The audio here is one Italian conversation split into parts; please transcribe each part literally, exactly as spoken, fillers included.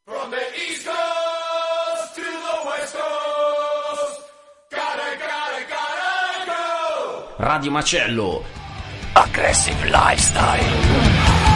From the East Coast to the West Coast, gotta, gotta, gotta go! Radio Macello, Aggressive Lifestyle.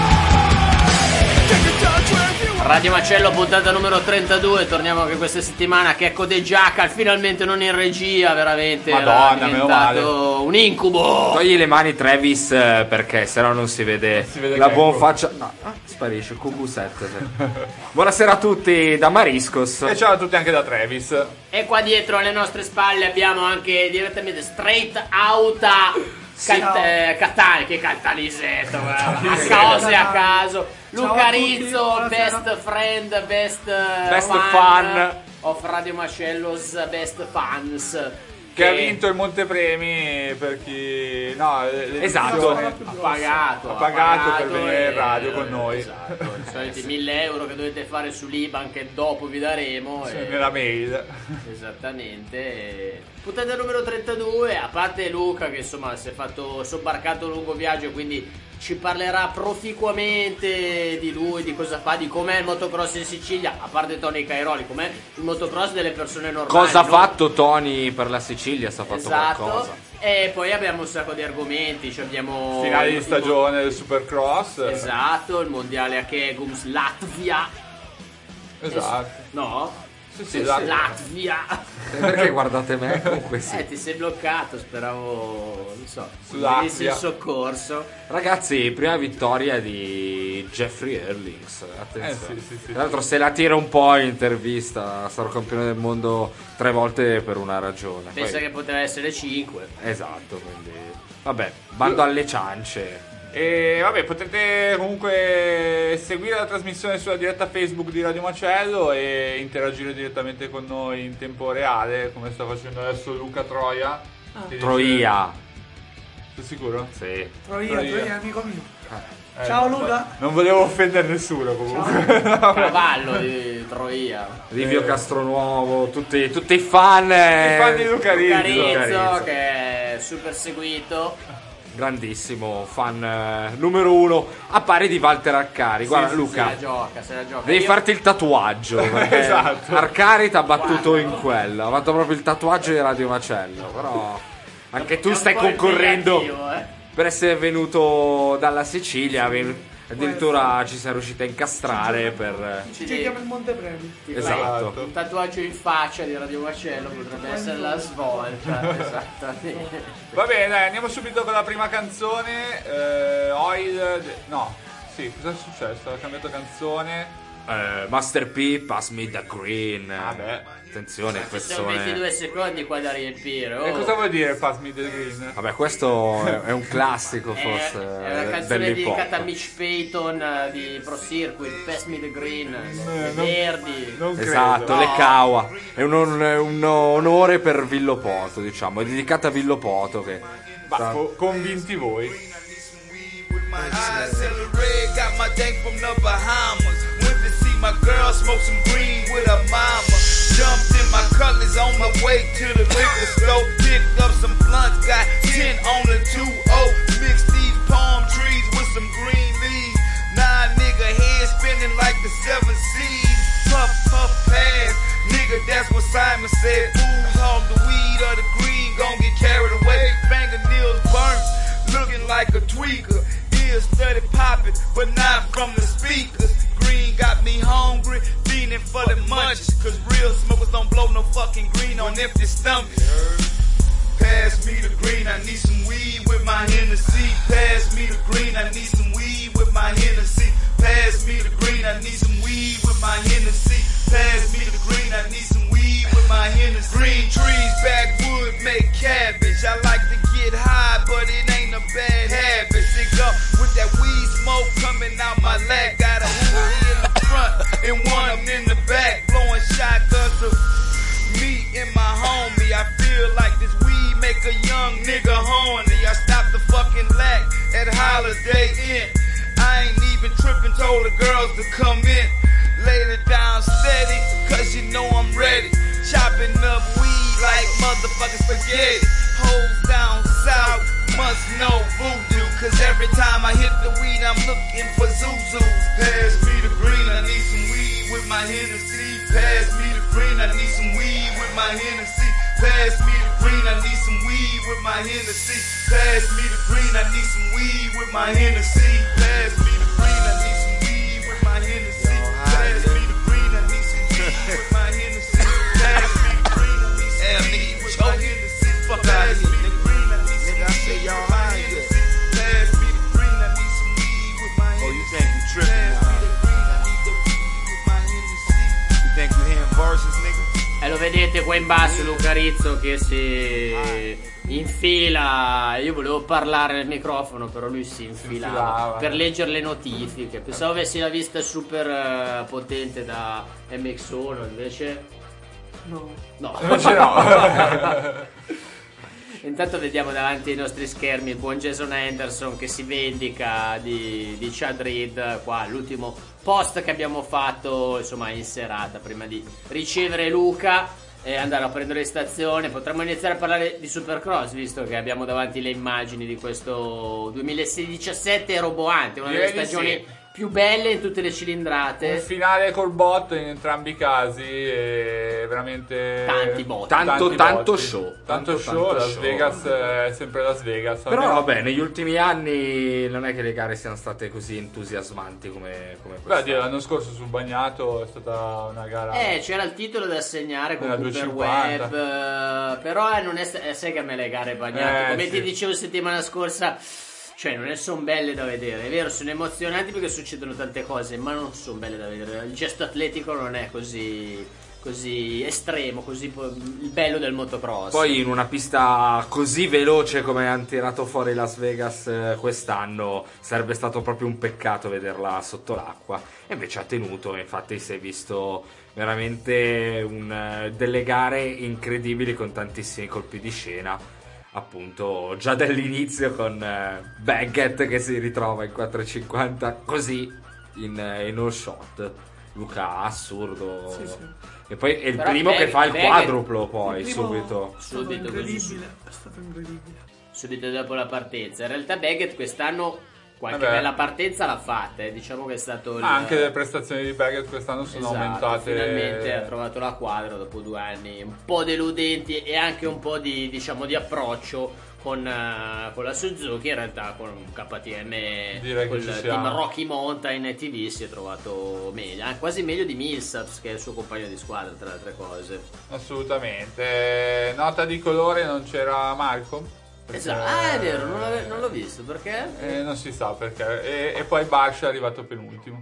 Radio Macello, puntata numero trentadue. Torniamo anche questa settimana. Checco De Giacal, finalmente non in regia. Veramente Madonna, era diventato un incubo. Togli le mani, Travis, perché sennò non si vede, non si vede la che buon ecco. faccia. No, ah, sparisce il Q V sette. Buonasera a tutti da Mariscos. E ciao a tutti anche da Travis. E qua dietro alle nostre spalle abbiamo anche direttamente straight outa Cat- eh, Catania, che Catanisetto, guarda. A cose a caso. Luca Rizzo, best friend, best, Best fan, fan. of Radio Macello's best fans. Che ha vinto il montepremi per chi... No, le- Esatto. l'edizione- Ha pagato, Ha pagato per venire e- in radio con noi. Esatto, i soliti mille euro che dovete fare sull'I B A N che dopo vi daremo. Sì, e- nella mail. Esattamente. e- Puntata numero trentadue, a parte Luca che insomma si è fatto sobbarcato un lungo viaggio, quindi ci parlerà proficuamente di lui, di cosa fa, di com'è il motocross in Sicilia, a parte Tony Cairoli, com'è il motocross delle persone normali. Cosa ha no? fatto Tony per la Sicilia? Sta fatto Esatto. qualcosa. E poi abbiamo un sacco di argomenti, cioè abbiamo Finale di il- stagione del Supercross. Esatto, il mondiale a Kegums Latvia. Esatto. No? Sì, sì, esatto. Latvia. Perché guardate me? Comunque sì. Eh, ti sei bloccato, speravo, non so, Sull'Aquila. venissi in soccorso. Ragazzi, prima vittoria di Jeffrey Erlings. Attenzione. Eh, sì, sì, sì. Tra l'altro se la tira un po' in intervista. Sarò campione del mondo tre volte per una ragione. Pensa Poi- che poteva essere cinque. Esatto, quindi vabbè, bando alle ciance. E vabbè, potete comunque seguire la trasmissione sulla diretta Facebook di Radio Macello e interagire direttamente con noi in tempo reale, come sta facendo adesso Luca Troia. Che dice- Troia. Sei sicuro? Sì. Troia, Troia. Troia, amico mio. Eh, Ciao non- Luca. Non volevo offendere nessuno comunque. Cavallo di Troia. Livio Castronuovo, tutti, tutti i fan. eh, I fan di Luca Rizzo. Carizzo, Carizzo. che è super seguito. Grandissimo, fan eh, numero uno. A pari di Walter Arcari. Guarda Se Luca, la gioca, se la gioca. devi Io- farti il tatuaggio. Perché Esatto. Arcari ti ha battuto Guarda. in quello. Ha fatto proprio il tatuaggio di Radio Macello. Però anche tu È un stai po' concorrendo impegnativo, eh. per essere venuto dalla Sicilia. ven- Addirittura ci sei riuscito a incastrare per... Ci Ci chiama devi- il montepremi. ti Esatto. fai un tatuaggio in faccia di Radio Macello potrebbe essere la svolta. Esattamente. Va bene, dai, andiamo subito con la prima canzone. eh, Oil. de- No, sì, cosa è successo? Ha cambiato canzone. Eh, Master P, Pass Me the Green. Vabbè. Attenzione, Ci questo sono è... ventidue secondi qua da riempire. Oh. E cosa vuol dire Pass Me the Green? Vabbè, questo è, è un classico È- forse è una eh, canzone dell'hip hop. dedicata a Mitch Payton eh, di Pro Circuit, Pass Me the Green, le Eh, non- verdi. Non credo. Esatto, No. le Kawa. È un, on- un onore per Villopoto, diciamo. È dedicata a Villopoto che... Ma co- convinti voi. My eyes accelerate, got my dank from the Bahamas. Went to see my girl smoke some green with her mama. Jumped in my colors on the way to the liquor store. Picked up some blunts, got ten on the two oh. Mixed these palm trees with some green leaves. Nah, nigga, head spinning like the seven seas. Puff, puff, pass. Nigga, that's what Simon said. Fools hog the weed or the green, gon' get carried away. Fingernails burnt, looking like a tweaker. Ears steady popping, but not from the speakers. Green got me hungry, feeding for the munchies. Cause real smokers don't blow no fucking green on empty stomachs. Pass me the green, I need some weed with my Hennessy. Pass me the green, I need some weed with my Hennessy. Pass me the green, I need some weed with my Hennessy. Pass me the green, I need some weed with my Hennessy. Green trees, backwood, make cabbage. I like to get high, but it ain't a bad habit. Sick up with that weed smoke coming out my leg. Got a hoodie in the front and one in the back. Blowing shotguns of me and my homie. I feel like this weed make a young nigga horny. I stopped the fucking lack at Holiday Inn. I ain't even tripping, told the girls to come in. Laid it down steady, cause you know I'm ready. Chopping up weed like motherfucking spaghetti. Hoes down south must know voodoo. Cause every time I hit the weed, I'm looking for Zuzus. Pass me the green, I need some weed with my hands. my Hennessy. Pass me the green, I need some weed with my Hennessy. Pass me the green, I need some weed with my Hennessy. Pass me the green, I need some weed with my Hennessy. Pass me the green, I need some weed with my Hennessy. Fuck out of here, nigga. Green, I need some weed with my Hennessy. Pass me the green, I need some weed with my Hennessy. Oh, you think you tripping now? Pass me the green, I need the weed with my Hennessy. You think you hearing verses, nigga? E lo vedete qua in basso Luca Rizzo che si infila. Io volevo parlare nel microfono, però lui si infilava, infilava. per leggere le notifiche. Pensavo avessi la vista super eh, potente da M X uno, invece no. No. Invece no. Intanto vediamo davanti ai nostri schermi il buon Jason Henderson che si vendica di, di Chad Reed. Qua l'ultimo post che abbiamo fatto, insomma, in serata prima di ricevere Luca e andare a prendere stazione. Potremmo iniziare a parlare di Supercross, visto che abbiamo davanti le immagini di questo duemilasedici diciassette roboante, una delle Direi di stagioni sì. più belle in tutte le cilindrate. Un finale col botto in entrambi i casi, e veramente Tanti botti. Tanto, tanti tanto botti. show. Tanto, Tanto, show, tanto Las show. Vegas è sempre Las Vegas. Però almeno- vabbè, negli ultimi anni non è che le gare siano state così entusiasmanti come, come Beh, questa. Dio, l'anno scorso sul bagnato è stata una gara. Eh, c'era il titolo da assegnare con Nella Cooper duecentocinquanta. Webb, eh, però eh, non è, sta- eh, sai che a me le gare bagnate, Eh, come sì. ti dicevo settimana scorsa, cioè non sono belle da vedere, è vero, sono emozionanti perché succedono tante cose, ma non sono belle da vedere. Il gesto atletico non è così, così estremo, così po- il bello del motocross. Poi in una pista così veloce come hanno tirato fuori Las Vegas eh, quest'anno sarebbe stato proprio un peccato vederla sotto l'acqua, e invece ha tenuto. Infatti si è visto veramente un, eh, delle gare incredibili con tantissimi colpi di scena, appunto già dall'inizio con eh, Baggett che si ritrova in quattrocentocinquanta così in, eh, in all shot. Luca, assurdo. Sì, sì. E poi è il Però primo Baggett- che fa il Baggett- quadruplo poi Il primo subito. È stato Subito, così, incredibile. È stato incredibile. subito dopo la partenza. In realtà Baggett quest'anno qualche Vabbè. bella partenza l'ha fatta, eh. Diciamo che è stato il... Ah, anche le prestazioni di Baggett quest'anno sono Esatto, aumentate. finalmente ha trovato la quadra dopo due anni un po' deludenti e anche un po' di, diciamo, di approccio con, eh, con la Suzuki. In realtà con K T M, Direi col che ci team siamo. Rocky Mountain T V si è trovato meglio, eh, quasi meglio di Millsaps, che è il suo compagno di squadra, tra le altre cose. Assolutamente. Nota di colore, non c'era Malcolm. perché- Esatto. Ah, è vero, non, l'ave- non l'ho visto, perché? Eh, non si sa perché. E, e poi Barsha è arrivato penultimo.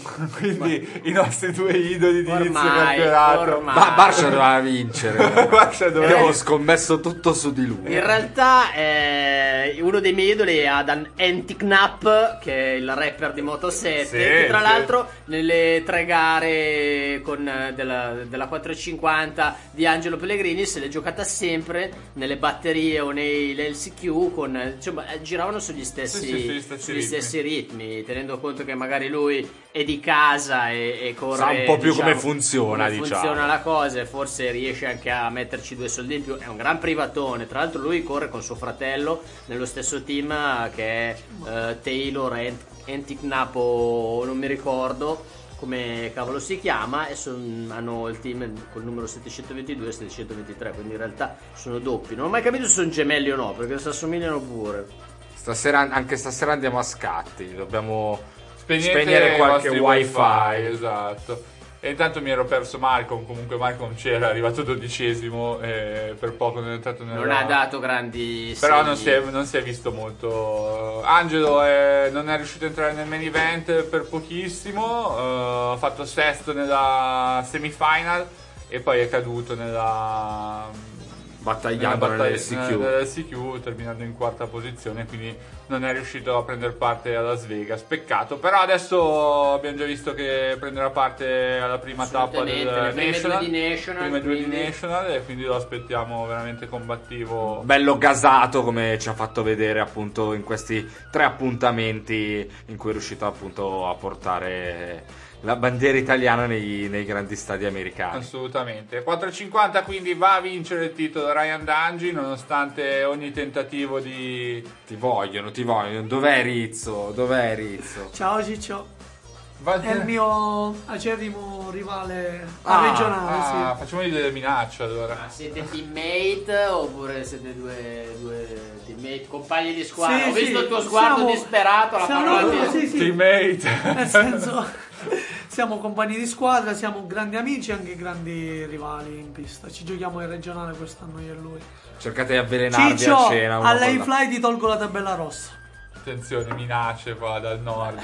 Quindi i nostri due idoli di inizio Ormai, campionato. ormai. Ma Barsha doveva vincere. Barsha doveva- Io ho scommesso tutto su di lui. In realtà eh, uno dei miei idoli è Adam Antiknap, che è il rapper di Moto sette, Sì, che tra sì. l'altro nelle tre gare con, eh, della, della quattrocentocinquanta di Angelo Pellegrini se l'è giocata sempre nelle batterie o nei L C Q con, eh, insomma, eh, giravano sugli stessi, Sì, sì, sugli stessi sugli ritmi. stessi ritmi, tenendo conto che magari lui è di casa e, e corre, Sa un po' più diciamo, come funziona, come diciamo. funziona la cosa, e forse riesce anche a metterci due soldi in più. È un gran privatone, tra l'altro lui corre con suo fratello nello stesso team, che è eh, Taylor Ant- Antiknap o non mi ricordo come cavolo si chiama, e son- hanno il team col numero settecentoventidue e settecentoventitré, quindi in realtà sono doppi. Non ho mai capito se sono gemelli o no, perché si assomigliano pure. Stasera, anche stasera andiamo a scatti. Dobbiamo Spegnete spegnere i qualche vostri wifi. Esatto. E intanto mi ero perso Malcolm. Comunque Malcolm c'era, è arrivato dodicesimo e per poco non è entrato nella... Non ha dato grandi Però segni. non si, è, non si è visto molto. Angelo è- non è riuscito a entrare nel main event per pochissimo, eh, ha fatto sesto nella semifinal e poi è caduto nella Battagliando nella nell'L C Q. nell'L C Q, terminando in quarta posizione, quindi non è riuscito a prendere parte a Las Vegas, peccato. Però adesso abbiamo già visto che prenderà parte alla prima tappa del Assolutamente, le prime National, due di National, prime due di quindi- National, e quindi lo aspettiamo veramente combattivo. Bello gasato, come ci ha fatto vedere appunto in questi tre appuntamenti in cui è riuscito appunto a portare la bandiera italiana nei, nei grandi stadi americani. Assolutamente. quattrocentocinquanta quindi va a vincere il titolo Ryan Dungey, nonostante ogni tentativo di... Ti vogliono, ti vogliono. Dov'è Rizzo? Dov'è Rizzo? Ciao Ciccio. Va- è il mio acerrimo rivale Ah, regionale. Ah, sì. facciamogli delle minacce allora. Ma siete teammate oppure siete due, due teammate, compagni di squadra? Sì, Ho visto sì, il tuo sguardo siamo- disperato alla siamo- parola no, di... sì, sì. Teammate. Nel senso, siamo compagni di squadra, siamo grandi amici e anche grandi rivali in pista. Ci giochiamo in regionale quest'anno io e lui. Cercate di avvelenarvi Ciccio, a cena. uno alla con la- fly ti tolgo la tabella rossa. Attenzione, minacce qua dal nord.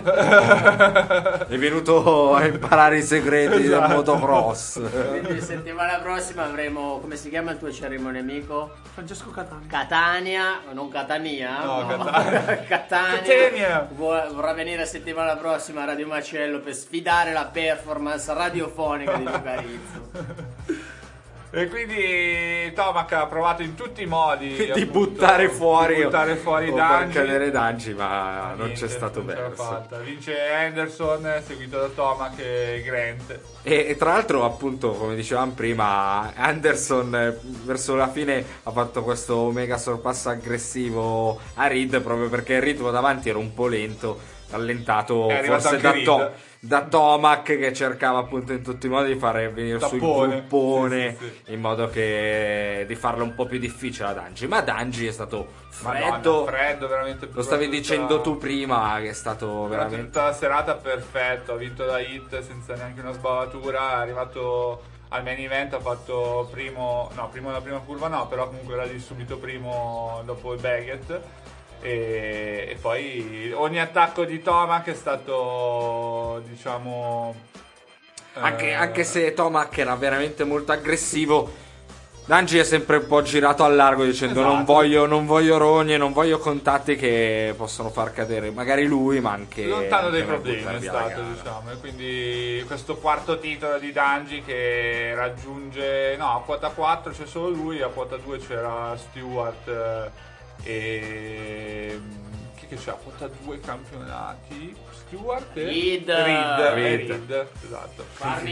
È venuto a imparare i segreti del Esatto. motocross. Quindi settimana prossima avremo, come si chiama il tuo acerrimo nemico? Francesco Catania. Catania, non Catania, No, Catania. Catania. Catania. Vuo- vorrà venire la settimana prossima a Radio Macello per sfidare la performance radiofonica di Lucarizzo. E quindi Tomac ha provato in tutti i modi Di appunto, buttare fuori, di buttare fuori o Dangi. far cadere Dangi, ma non Niente, c'è stato non ce l'ha verso. fatta. Vince Anderson, seguito da Tomac e Grant. E, e tra l'altro, appunto, come dicevamo prima, Anderson eh, verso la fine ha fatto questo mega sorpasso aggressivo a Reed, proprio perché il ritmo davanti era un po' lento, rallentato È arrivato forse anche da, Reed. To- da Tomac, che cercava appunto in tutti i modi di fare venire su il Tappone. gruppone, Sì, sì, in modo che di farlo un po' più difficile a Dangi. Ma Dangi è stato Madonna, freddo. freddo veramente. Lo stavi tutta- dicendo tu prima, che è stato per veramente... tutta la serata perfetto, ha vinto da hit senza neanche una sbavatura, è arrivato al main event, ha fatto primo, no, primo la prima curva no, però comunque era lì subito primo dopo il Baggett. E, e poi ogni attacco di Tomac è stato, diciamo, Anche, eh, anche se Tomac era veramente molto aggressivo, Dangi è sempre un po' girato al largo dicendo Esatto. non voglio, non voglio rogne, non voglio contatti che possono far cadere magari lui, ma anche lontano dai anche me problemi buttare è via la stato, gara. diciamo, e quindi questo quarto titolo di Dangi che raggiunge, no, a quota quattro c'è solo lui, a quota due c'era Stewart eh, e chi che c'è a quota due campionati? Stewart e Reed. Reed, e Reed. Reed, esatto. Farmi...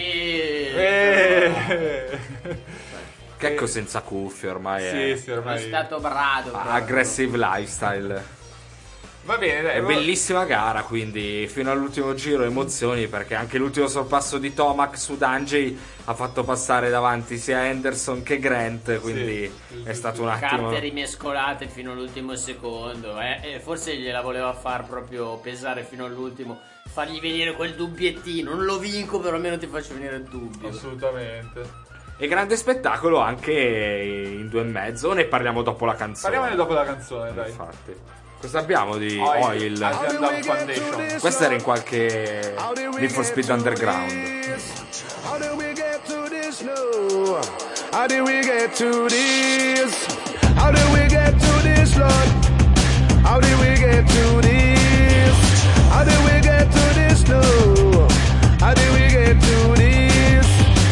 Eh. Checco senza cuffie ormai Sì, è sì, È ormai stato brado. proprio. aggressive lifestyle. va bene, dai, È va- bellissima gara, quindi fino all'ultimo giro emozioni, perché anche l'ultimo sorpasso di Tomac su Dangi ha fatto passare davanti sia Anderson che Grant, quindi sì, è sì, stato sì. un attimo... Carte rimescolate fino all'ultimo secondo, eh? E forse gliela voleva far proprio pesare fino all'ultimo, fargli venire quel dubbiettino. Non lo vinco, però almeno ti faccio venire il dubbio. assolutamente. E grande spettacolo anche in due e mezzo, ne parliamo dopo la canzone. Parliamone dopo la canzone, dai. Infatti. Cosa abbiamo di Oil, Oil? Asian Dub Foundation. Questa era in qualche Need for Speed Underground. How did we get to this? No. How did we get to this? How did we get to this, Lord? How did we get to this? How did we get to this? No. How did we get to this?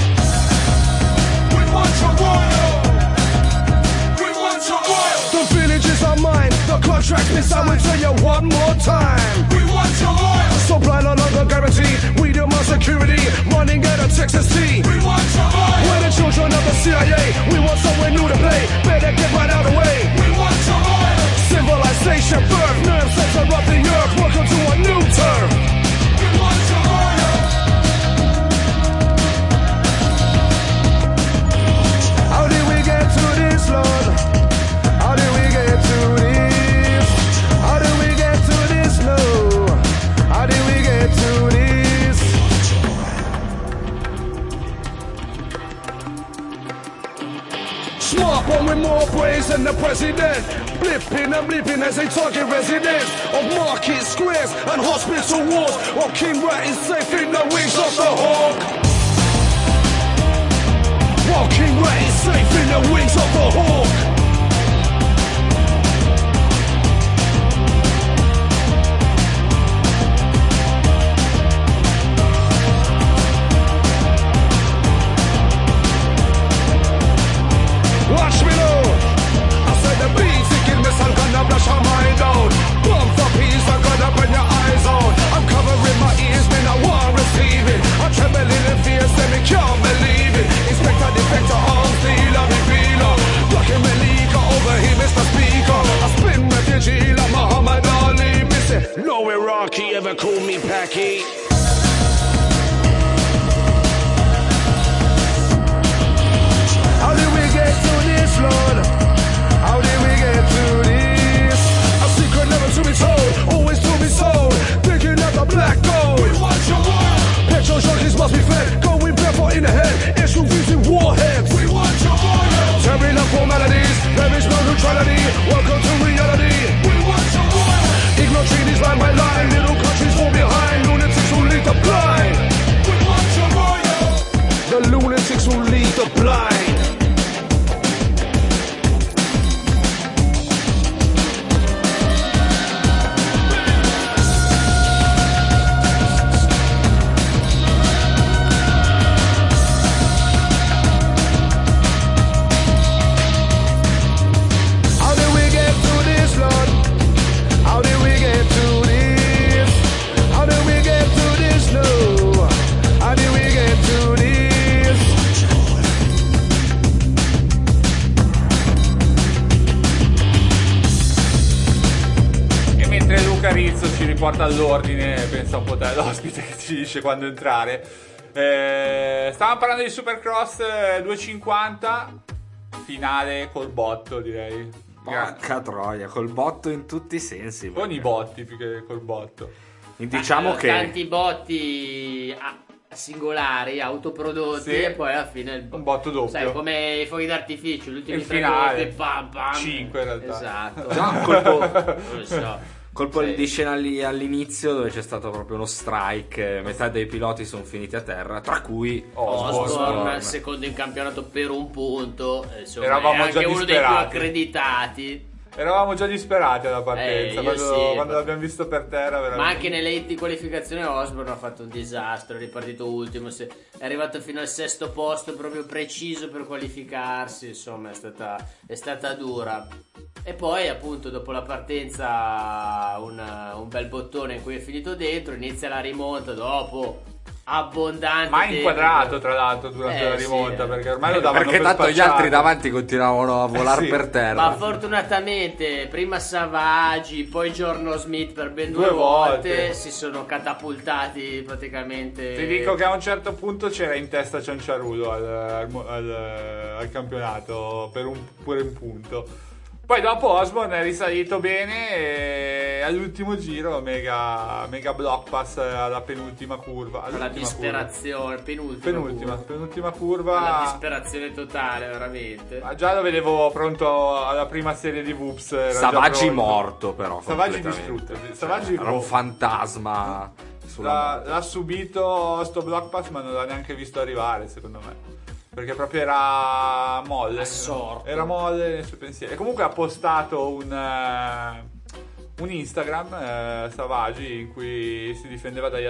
We want your oil. We want your oil. The villages are mine. The contract's been signed. We'll tell you one more time. We want your oil. Supply no longer guaranteed. We demand security. Running out of Texas T. We want your oil. We're the children of the C I A. We want somewhere new to play. Better get right out of the way. We want your oil. Civilization birth. Nerve center of the earth. Welcome to a new turn. We want your oil. How did we get to this, Lord? How did we get to this? How did we get to this, Lord? How did we get to this? Smart one with more praise than the president. Blipping and blipping as they target residents of market squares and hospital walls. While King Rat is safe in the wings of the hawk. While King Rat is safe in the wings of the hawk. Watch me now. I said the beats, it give me some kind of blush on my down. Bomb for peace, I got up in your eyes out. I'm covering my ears, man, I won't receive it. I'm trembling in fear, say me can't believe it. Inspector, defector, arms dealer, revealer. Blocking me lead. porta all'ordine, pensa un po' te, l'ospite che ci dice quando entrare. Eh, stavamo parlando di Supercross eh, duecentocinquanta, finale col botto, direi. Porca troia, col botto in tutti i sensi. Con i botti più che col botto. Diciamo Ah, che tanti botti a- singolari, autoprodotti, Sì. e poi alla fine il bo- Un botto doppio. Sai, come i fuochi d'artificio, gli ultimi Il tre finale. volte, pam, pam. Cinque in realtà. Esatto. già un colpo, Non lo so. colpo Sì. di scena lì all'inizio dove c'è stato proprio uno strike, metà dei piloti sono finiti a terra, tra cui Osborne. Osborne, Osborne. secondo in campionato per un punto, eh, insomma, Eravamo è già anche uno dei più disperati. accreditati. Eravamo già disperati alla partenza, Eh, io quando, sì. quando l'abbiamo visto per terra veramente. Ma anche nelle hit di qualificazione Osborne ha fatto un disastro, è ripartito ultimo, se- è arrivato fino al sesto posto, proprio preciso per qualificarsi, insomma è stata, è stata dura. E poi appunto dopo la partenza una- un bel bottone in cui è finito dentro, inizia la rimonta dopo abbondante Ma tempo. inquadrato tra l'altro durante Eh, la sì, rimonta, eh. perché ormai lo davano perché per tanto gli spacciato. altri davanti continuavano a volare Sì. per terra. Ma fortunatamente prima Savaggi, poi Giorno Smith per ben due, Due volte, volte. si sono catapultati praticamente. Ti dico che a un certo punto c'era in testa Cianciarulo al, al- al- al campionato per un, pure un punto. Poi dopo Osborne è risalito bene e all'ultimo giro mega, mega block pass alla penultima curva. La all'ultima disperazione, penultima. curva. Penultima, curva. penultima La curva. disperazione totale, veramente. Ma già lo vedevo pronto alla prima serie di Whoops. era già Savaggi pronto. morto però. Savaggi completamente. distrutto. Savaggi Era un fantasma sulla L'ha, moto. l'ha subito sto block pass, ma non l'ha neanche visto arrivare, secondo me. Perché proprio era molle. Assorto. Era molle nei suoi pensieri. E comunque ha postato un, eh, un Instagram, eh, Savaggi, in cui si difendeva dagli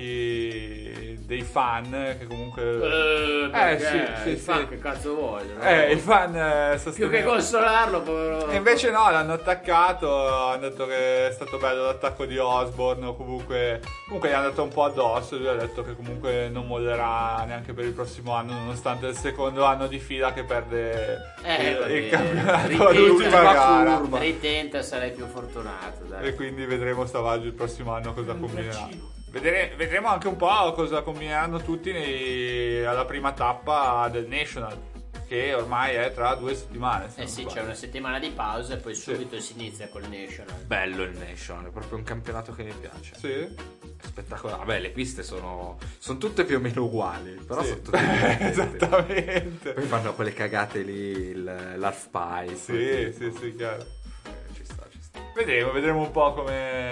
attacchi dei fan. Che comunque. Eh, perché sì, sì, il sì. fan che cazzo vogliono? Eh, i fan eh, Più che sostenevano. consolarlo, povero. E invece no, l'hanno attaccato, hanno detto che è stato bello l'attacco di Osborne, o comunque, comunque gli hanno dato un po' addosso, lui ha detto che comunque non mollerà neanche per il prossimo anno, nonostante il secondo anno di fila che perde Eh, il, vabbè, il campionato ritenta, all'ultima gara. curva. Ritenta, sarai più fortunato, dai. E quindi vedremo Savaggi il prossimo anno cosa combinerà. Vedere- vedremo anche un po' cosa combineranno tutti nei- alla prima tappa del National, che ormai è tra due settimane. se Eh non sì, sbaglio. c'è una settimana di pausa e poi subito si inizia col National. Bello il National, è proprio un campionato che mi piace. Sì? È spettacolare. Vabbè, le piste sono, sono tutte più o meno uguali, però Sì. sono tutte diverse. Esattamente. Poi fanno quelle cagate lì, il, l'half pipe. Sì, sì, sì, chiaro. Eh, Ci sta, ci sta. Vedremo, vedremo un po'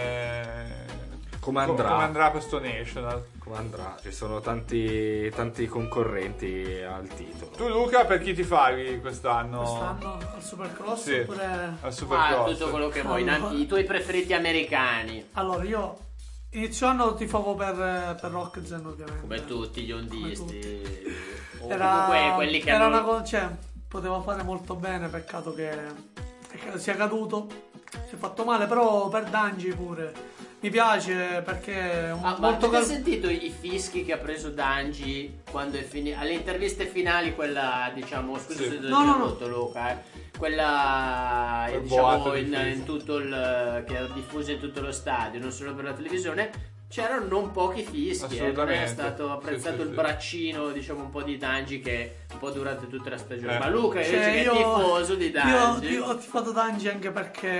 come Come co- andrà. come andrà questo National. Come andrà? Ci sono tanti, tanti concorrenti al titolo. Tu Luca, per chi ti fai quest'anno? Quest'anno al Supercross Sì, oppure... al Ah, Supercross. tutto quello che vuoi, Allora. i tuoi preferiti americani, Allora, io inizio anno tifavo per, per Rockzen, ovviamente. come tutti gli ondisti. tutti. O Era, comunque quelli che era hanno... una cosa, cioè, poteva fare molto bene, peccato che, che sia caduto, si è fatto male, però per Dangi pure. Mi piace perché è un, Ah, ma molto avete cal- sentito i fischi che ha preso Dangi quando è finito alle interviste finali, quella diciamo, scusa Sì. se ti ho No, no, no. interrotto, Luca, eh. quella eh, Quel diciamo boato di in, fischi. in tutto il che era diffusa in tutto lo stadio, non solo per la televisione, c'erano non pochi fischi, eh. Non è Assolutamente. stato apprezzato Sì, sì, il sì. braccino, diciamo un po' di Dangi che un po' durante tutta la stagione. Eh. Ma Luca invece Cioè, che è io, tifoso di io, Dangi. io ho tifato Dangi anche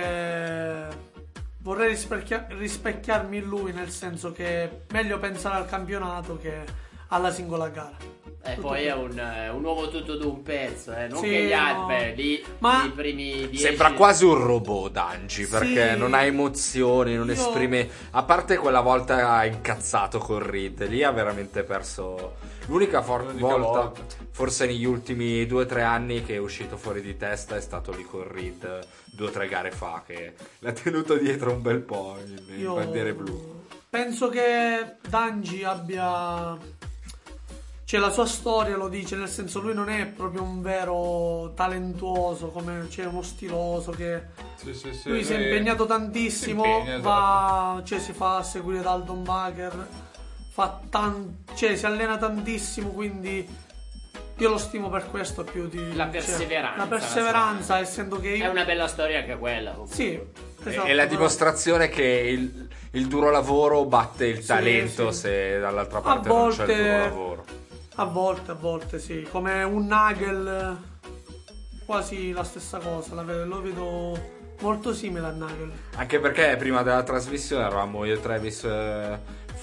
perché vorrei rispecchia- rispecchiarmi in lui, nel senso che è meglio pensare al campionato che alla singola gara. E Tutto poi qui. è un, eh, un uomo tutto d'un pezzo, eh. non Sì, che gli altri, no. beh, lì Ma- i primi dieci. Sembra quasi un robot Dangi, perché Sì. non ha emozioni, non Io- esprime. A parte quella volta incazzato con Reed, lì ha veramente perso. L'unica for- L'unica volta, volta. forse negli ultimi due o tre anni, che è uscito fuori di testa è stato lì con Reed due o tre gare fa, che l'ha tenuto dietro un bel po' in, in Io bandiere blu. penso che Dangi abbia, cioè la sua storia lo dice, nel senso lui non è proprio un vero talentuoso, come c'è uno stiloso che Sì, sì, sì, lui si è lui impegnato tantissimo, si impegna, esatto. va, cioè si fa seguire da Aldon Baker, fa tan- cioè si allena tantissimo, quindi io lo stimo per questo più di La cioè, perseveranza, la perseveranza, essendo che io È una bella storia anche quella. comunque. sì, Esatto, è la però- dimostrazione che il, il duro lavoro batte il Sì, talento sì. se dall'altra A parte non c'è il volte- duro lavoro. A volte, a volte sì, come un Nagel, quasi la stessa cosa, la vedo- lo vedo molto simile a Nagel. Anche perché prima della trasmissione eravamo io e Travis eh,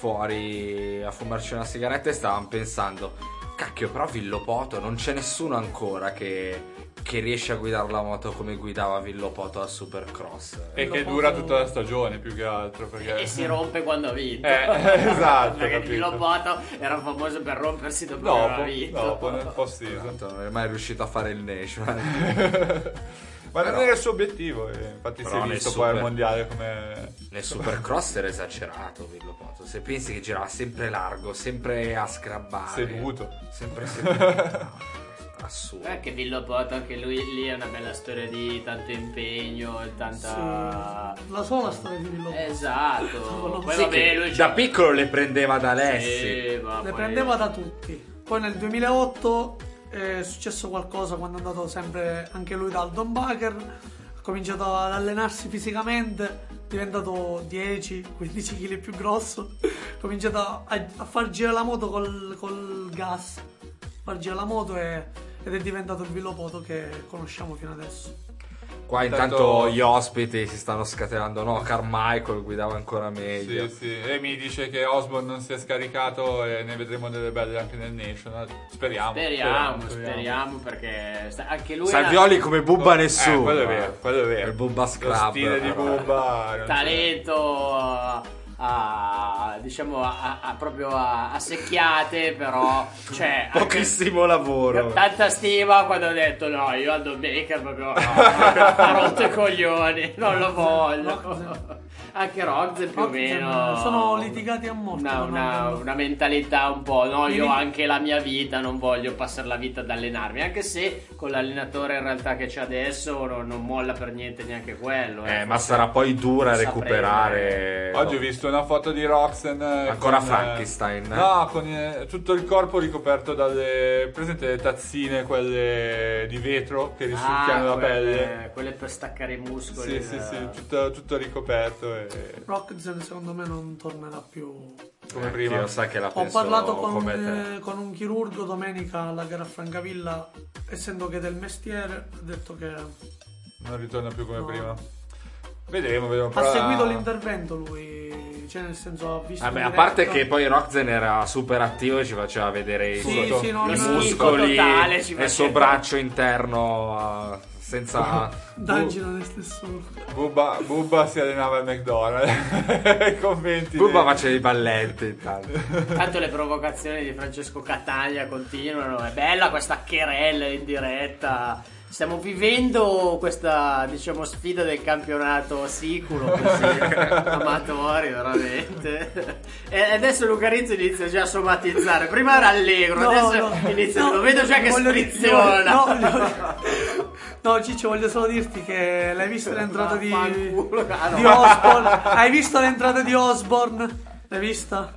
fuori a fumarci una sigaretta e stavamo pensando, cacchio, però Villopoto non c'è nessuno ancora che, che riesce a guidare la moto come guidava Villopoto al Supercross. E che Villopoto- dura tutta la stagione più che altro perché... E si rompe quando ha vinto. Eh, esatto, Perché capito. il Pilopoto era famoso per rompersi dopo, che dopo, aveva vinto. dopo nel post season. Esatto, non è mai riuscito a fare il National. Ma non Però- era il suo obiettivo, e infatti si Però è nel visto poi al super- mondiale come... Nel Supercross era esagerato Villopoto. Se pensi che girava sempre largo, sempre a scrabbare, Seduto. sempre seduto. Assurdo. Eh, che Villopoto, anche lui lì è una bella storia di tanto impegno e tanta... Sì, la sola storia di Villopoto. Esatto. Poi Sì, vabbè, che lui da piccolo le prendeva da Alessi. Sì, ma Le poi- prendeva da tutti. Poi nel duemilaotto è successo qualcosa quando è andato sempre anche lui da Aldon Baker. Ha cominciato ad allenarsi fisicamente, è diventato dieci quindici chili più grosso. Ha cominciato a, a far girare la moto col, col gas. Far girare la moto e, ed è diventato il Villopoto che conosciamo fino adesso. Qua intanto Tanto- gli ospiti si stanno scatenando. No, Carmichael guidava ancora meglio. Sì, sì. E mi dice che Osborne non si è scaricato e ne vedremo delle belle anche nel National. Speriamo. Speriamo, speriamo, perché sta- anche lui Salvioli come Bubba Eh, nessuno. quello è vero, quello è vero. Il Bubba Lo Scrub. stile di però. Bubba. ha non c'è. talento a, diciamo a, a- proprio a, a secchiate, però cioè anche- Pochissimo lavoro. tanta stima quando ho detto no, io Aldo Baker proprio no, ha rotto i coglioni, non lo voglio. Anche Roxen più o Roxen, meno sono litigati a morte una, con una, Aldo. una mentalità un po', no, io ho Quindi- anche la mia vita, non voglio passare la vita ad allenarmi, anche se con l'allenatore in realtà che c'è adesso non, non molla per niente neanche quello. Eh, ma forse sarà poi dura non recuperare. Oggi ho visto una foto di Roxanne eh, Ancora con, eh, Frankenstein, eh? No, con eh, tutto il corpo ricoperto dalle presente le tazzine, quelle di vetro che risucchiano la Ah, quelle, pelle. quelle per staccare i muscoli. Sì, sì, eh. sì, tutto, tutto ricoperto e... Roxen secondo me non tornerà più. come Eh, prima. Io sa che la Ho penso parlato con, come te. eh, con un chirurgo domenica alla gara a Francavilla, essendo che del mestiere, ha detto che Non ritorna più come No. prima. Vedremo, vedremo. ha però- seguito l'intervento lui, cioè nel senso ha visto Vabbè, in a parte diretta. che poi Roxen era super attivo e ci faceva vedere i, Sì, Tutto. sì, no, Lo i no, schifo muscoli totale ci e il suo faceva. braccio interno eh, senza Dangi non è stesso. Bubba, Bubba si allenava al McDonald's. I commenti. Bubba dei- faceva i balletti intanto. Tanto le provocazioni di Francesco Catania continuano, è bella questa querella in diretta. Stiamo vivendo questa, diciamo, sfida del campionato siculo così, amatori veramente. E adesso Luca Rizzo inizia già a somatizzare. Prima era allegro, No, adesso no, inizia, no, lo vedo già che voglio dire- spriziona. No, no, no, Ciccio, voglio solo dirti che l'hai visto l'entrata di, Vaffanculo, ah, no. di Osborne? Hai visto l'entrata di Osborne? L'hai vista?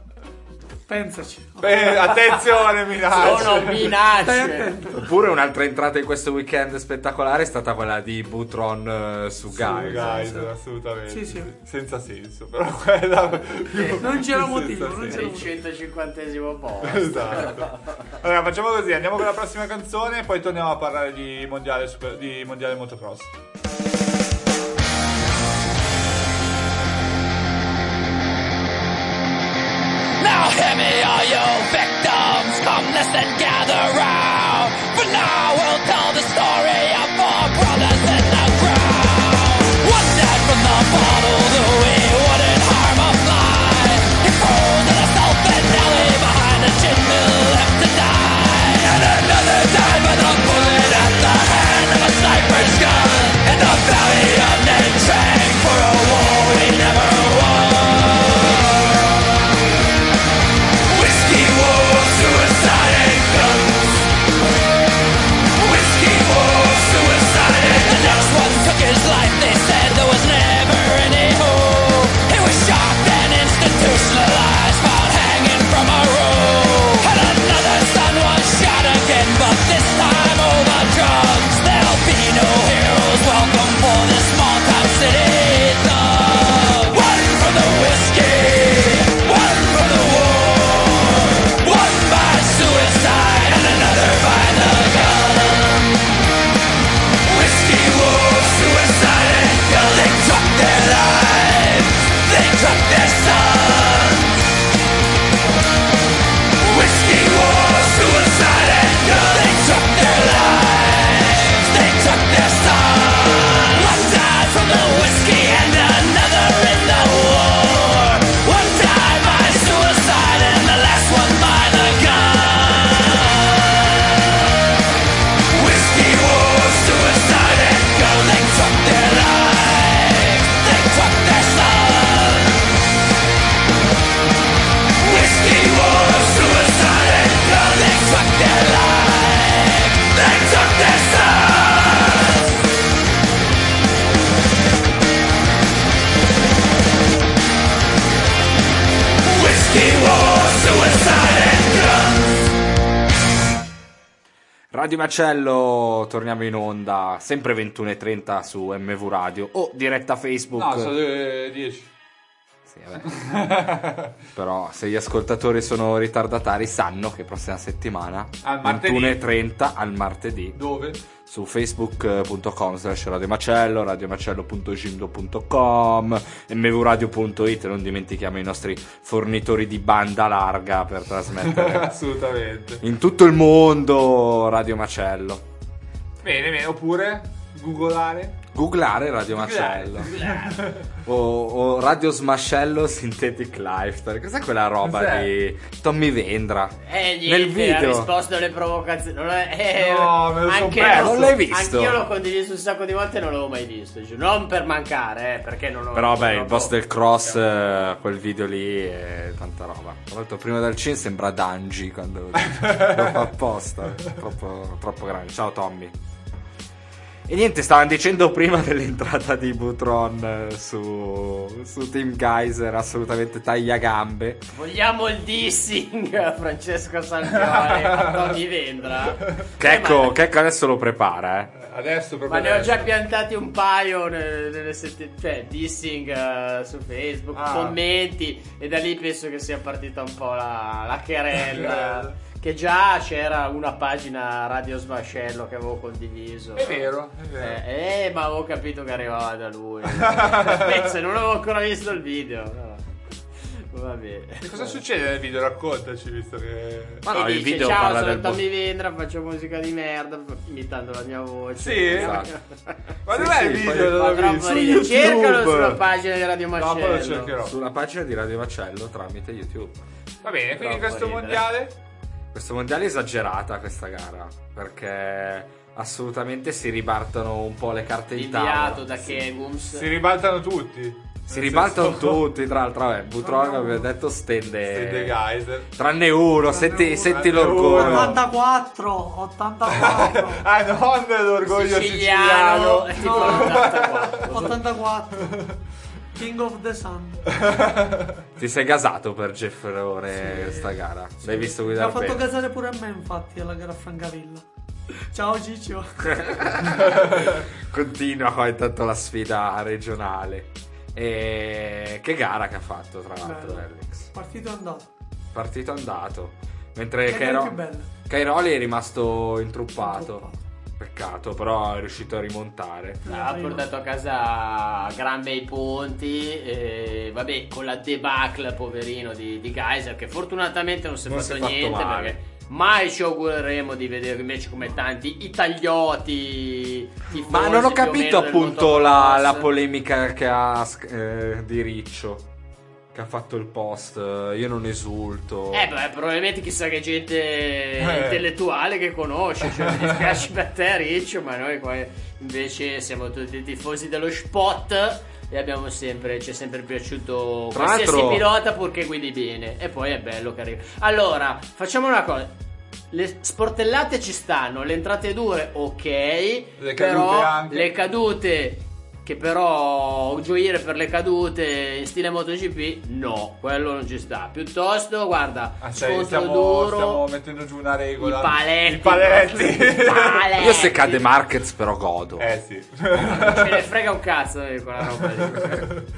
Pensaci. Beh, attenzione, minaccia. Sono Stai minacce. attento. Oppure un'altra entrata in questo weekend spettacolare è stata quella di Butron eh, su Guy. Guys, sì. assolutamente. Sì, sì. Senza senso, però quella Non c'era senza motivo, non senso. c'era Il centocinquantesimo posto. Esatto. Allora facciamo così, andiamo con la prossima canzone e poi torniamo a parlare di mondiale, super, di mondiale motocross. Now hear me, all you victims, come listen, gather round. For now we'll tell the story of four brothers in the crowd. One died from the bottle, though he wouldn't harm a fly. He froze in a sulphate alley behind a gin mill left to die. And another died with a bullet at the hand of a sniper's gun. In the valley of Neng Trang for a war we never won. Whiskey war, suicide and gun. Radio Macello, torniamo in onda sempre ventuno e trenta su M V Radio o diretta Facebook. No, sono le dieci. Sì, vabbè. Però se gli ascoltatori sono ritardatari sanno che prossima settimana Al martedì. ventuno e trenta al martedì Dove? su facebook punto com slash Radio Macello, radiomacello punto gimdo punto com, m v radio punto it. Non dimentichiamo i nostri fornitori di banda larga per trasmettere Assolutamente. in tutto il mondo Radio Macello. Bene, bene, oppure googolare. Googlare Radio Macello o, o Radio Smascello Synthetic Lifestyle. Cos'è quella roba Cos'è? di Tommy Vendra? Eh, niente, Nel video. ha risposto alle provocazioni. Non è- eh, No, me lo son anche perso. io- Non l'hai visto? Anch'io l'ho condiviso un sacco di volte e non l'avevo mai visto. giù. Non per mancare, eh, perché non ho. Però beh, il purtroppo- boss del cross, eh, quel video lì è tanta roba. Tra l'altro prima del cin sembra Danji quando lo fa apposta. Troppo, troppo grande. Ciao Tommy. E niente, stavano dicendo prima dell'entrata di Butron eh, su, su Team Geyser, assolutamente tagliagambe. Vogliamo il dissing a Francesco Salvione a Tommy Vendra. Checco, Eh, ma- Checco adesso lo prepara, eh. Adesso proprio Ma ne ho adesso. già piantati un paio nelle, nelle sette- cioè dissing eh, su Facebook, Ah. commenti, e da lì penso che sia partita un po' la, la querella. Che già c'era una pagina Radio Smascello che avevo condiviso. È vero, è vero. Eh, eh, ma avevo capito che arrivava da lui. Penso, non avevo ancora visto il video. No. Vabbè. Cosa succede nel video? Raccontaci, visto che... Ma no, E il dice, video ciao, parla sono del boss. Tommy Vendra, faccio musica di merda, imitando la mia voce. Sì? Esatto. Ma Sì, dov'è sì, il poi- video? Fa Non l'ho troppo visto. ridere. Cercalo YouTube. sulla pagina di Radio No, poi lo Macello. cercherò. Sulla pagina di Radio Macello tramite YouTube. Va bene, quindi Troppo questo ridere. mondiale... Questo mondiale è esagerata questa gara, perché assolutamente si ribaltano un po' le carte in tavola. Inviato da Kegums. Si ribaltano tutti. Si ribaltano tutti, tra l'altro, vabbè, Butron abbiamo detto stende, Stende Geyser. tranne uno, senti, uno. senti Tranne l'orgoglio. uno. ottantaquattro, ottantaquattro, Ah, non l'orgoglio Siciliano, siciliano. è tipo l'ottantaquattro. ottantaquattro. King of the Sun. Ti sei gasato per Gefferone questa gara, l'hai visto Mi ha guidare fatto bene. casare pure a me, infatti, alla gara a Francavilla. Ciao Ciccio. Continua qua intanto la sfida regionale. E che gara che ha fatto, tra l'altro, Bello. Alex. Partito andato. Partito andato. Mentre Le gare Cairo- più belle. Cairoli è rimasto intruppato. Intruppato. Peccato, però è riuscito a rimontare. Ha portato a casa gran bei punti. E vabbè, con la debacle, poverino, di, di Geyser, che fortunatamente non si è Non fatto si è fatto niente. male. Perché mai ci augureremo di vedere invece come tanti italioti. tifosi Ma non ho più o capito meno del appunto la, motocross. la polemica che ha eh, di Riccio, che ha fatto il post. Io non esulto. Eh beh, probabilmente chissà che gente intellettuale che conosce, cioè mi dispiace per te Riccio, ma noi qua invece siamo tutti tifosi dello spot e abbiamo sempre, ci è sempre piaciuto Tra qualsiasi l'altro- pilota purché guidi bene, e poi è bello che arriva. Allora, facciamo una cosa. Le sportellate ci stanno, le entrate dure ok, Le cadute però anche. le cadute, che però gioire per le cadute in stile MotoGP no, quello non ci sta. Piuttosto guarda, Ah, sai, scontro stiamo, duro, stiamo mettendo giù una regola. i paletti, I paletti. i paletti. Io se cade Marquez però godo. Eh sì. Non ce ne frega un cazzo di quella roba lì.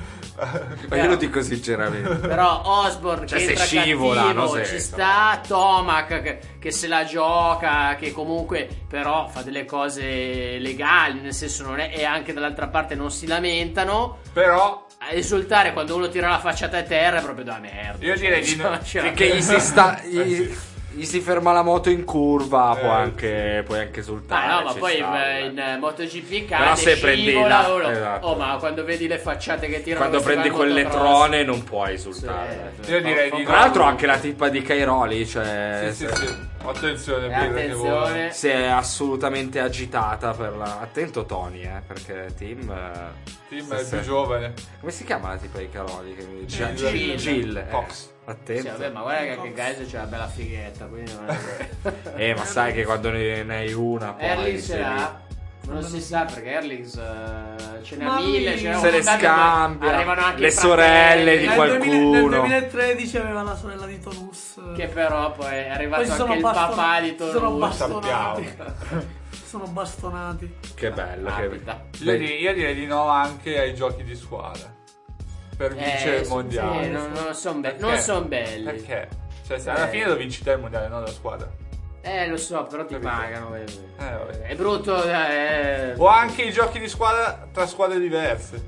Ma io lo dico sinceramente. Però Osborne Cioè, che se entra scivolano, cattivo, se- ci sta. Tomac che, che se la gioca, che comunque però fa delle cose legali, nel senso non è, e anche dall'altra parte non si lamentano. Però A esultare quando uno tira la facciata a terra è proprio da merda. io direi di no. Cioè, Che, che gli si sta. Eh, Gli, sì. gli si ferma la moto in curva, Eh, può anche, puoi anche Ah, esultare. no, ma ci poi sta, in, vabbè. in MotoGP Però cade, se prendi scivola, la- uno- esatto. oh, ma quando vedi le facciate che tirano Quando questi prendi qua in quelle motocross, trone non puoi esultare. sì, Io direi fa- di fa- Tra l'altro anche la tipa di Cairoli, cioè, Sì, sì, sì. Attenzione, Eh, birra che vola. attenzione. si è assolutamente agitata per la... Attento Tony, eh, perché Tim... eh, Tim se- è il se- più giovane. Come si chiama la tipa di Cairoli? Che mi... Jill. Jill. Jill, eh. Fox. Attento. Sì, vabbè, ma guarda che anche Geyser c'è una bella fighetta, quindi non è che... Eh, ma sai che quando ne, ne hai una poi Erling ce sei lì. l'ha. Non si sa perché Erlings uh, ce n'ha Ma mille, sì. ce n'ha Se le un- scambia, arrivano anche le i sorelle di fratelli, Nel, qualcuno. duemila nel duemilatredici aveva la sorella di Tonus. che però poi è arrivato Poi si sono anche il baston- papà di si sono Tonus. bastonati. Si sono bastonati. Che bello. Che... Capita. Io, di- io direi di no anche ai giochi di squadra per vincere Eh, il sì, mondiale. sì, non, non sono be- Perché? non son belli. Perché? Cioè, se alla Eh. fine lo vinci te il mondiale, non la squadra. Eh, lo so, però ti Capito? pagano. eh. vabbè. È brutto. Eh. O anche i giochi di squadra tra squadre diverse.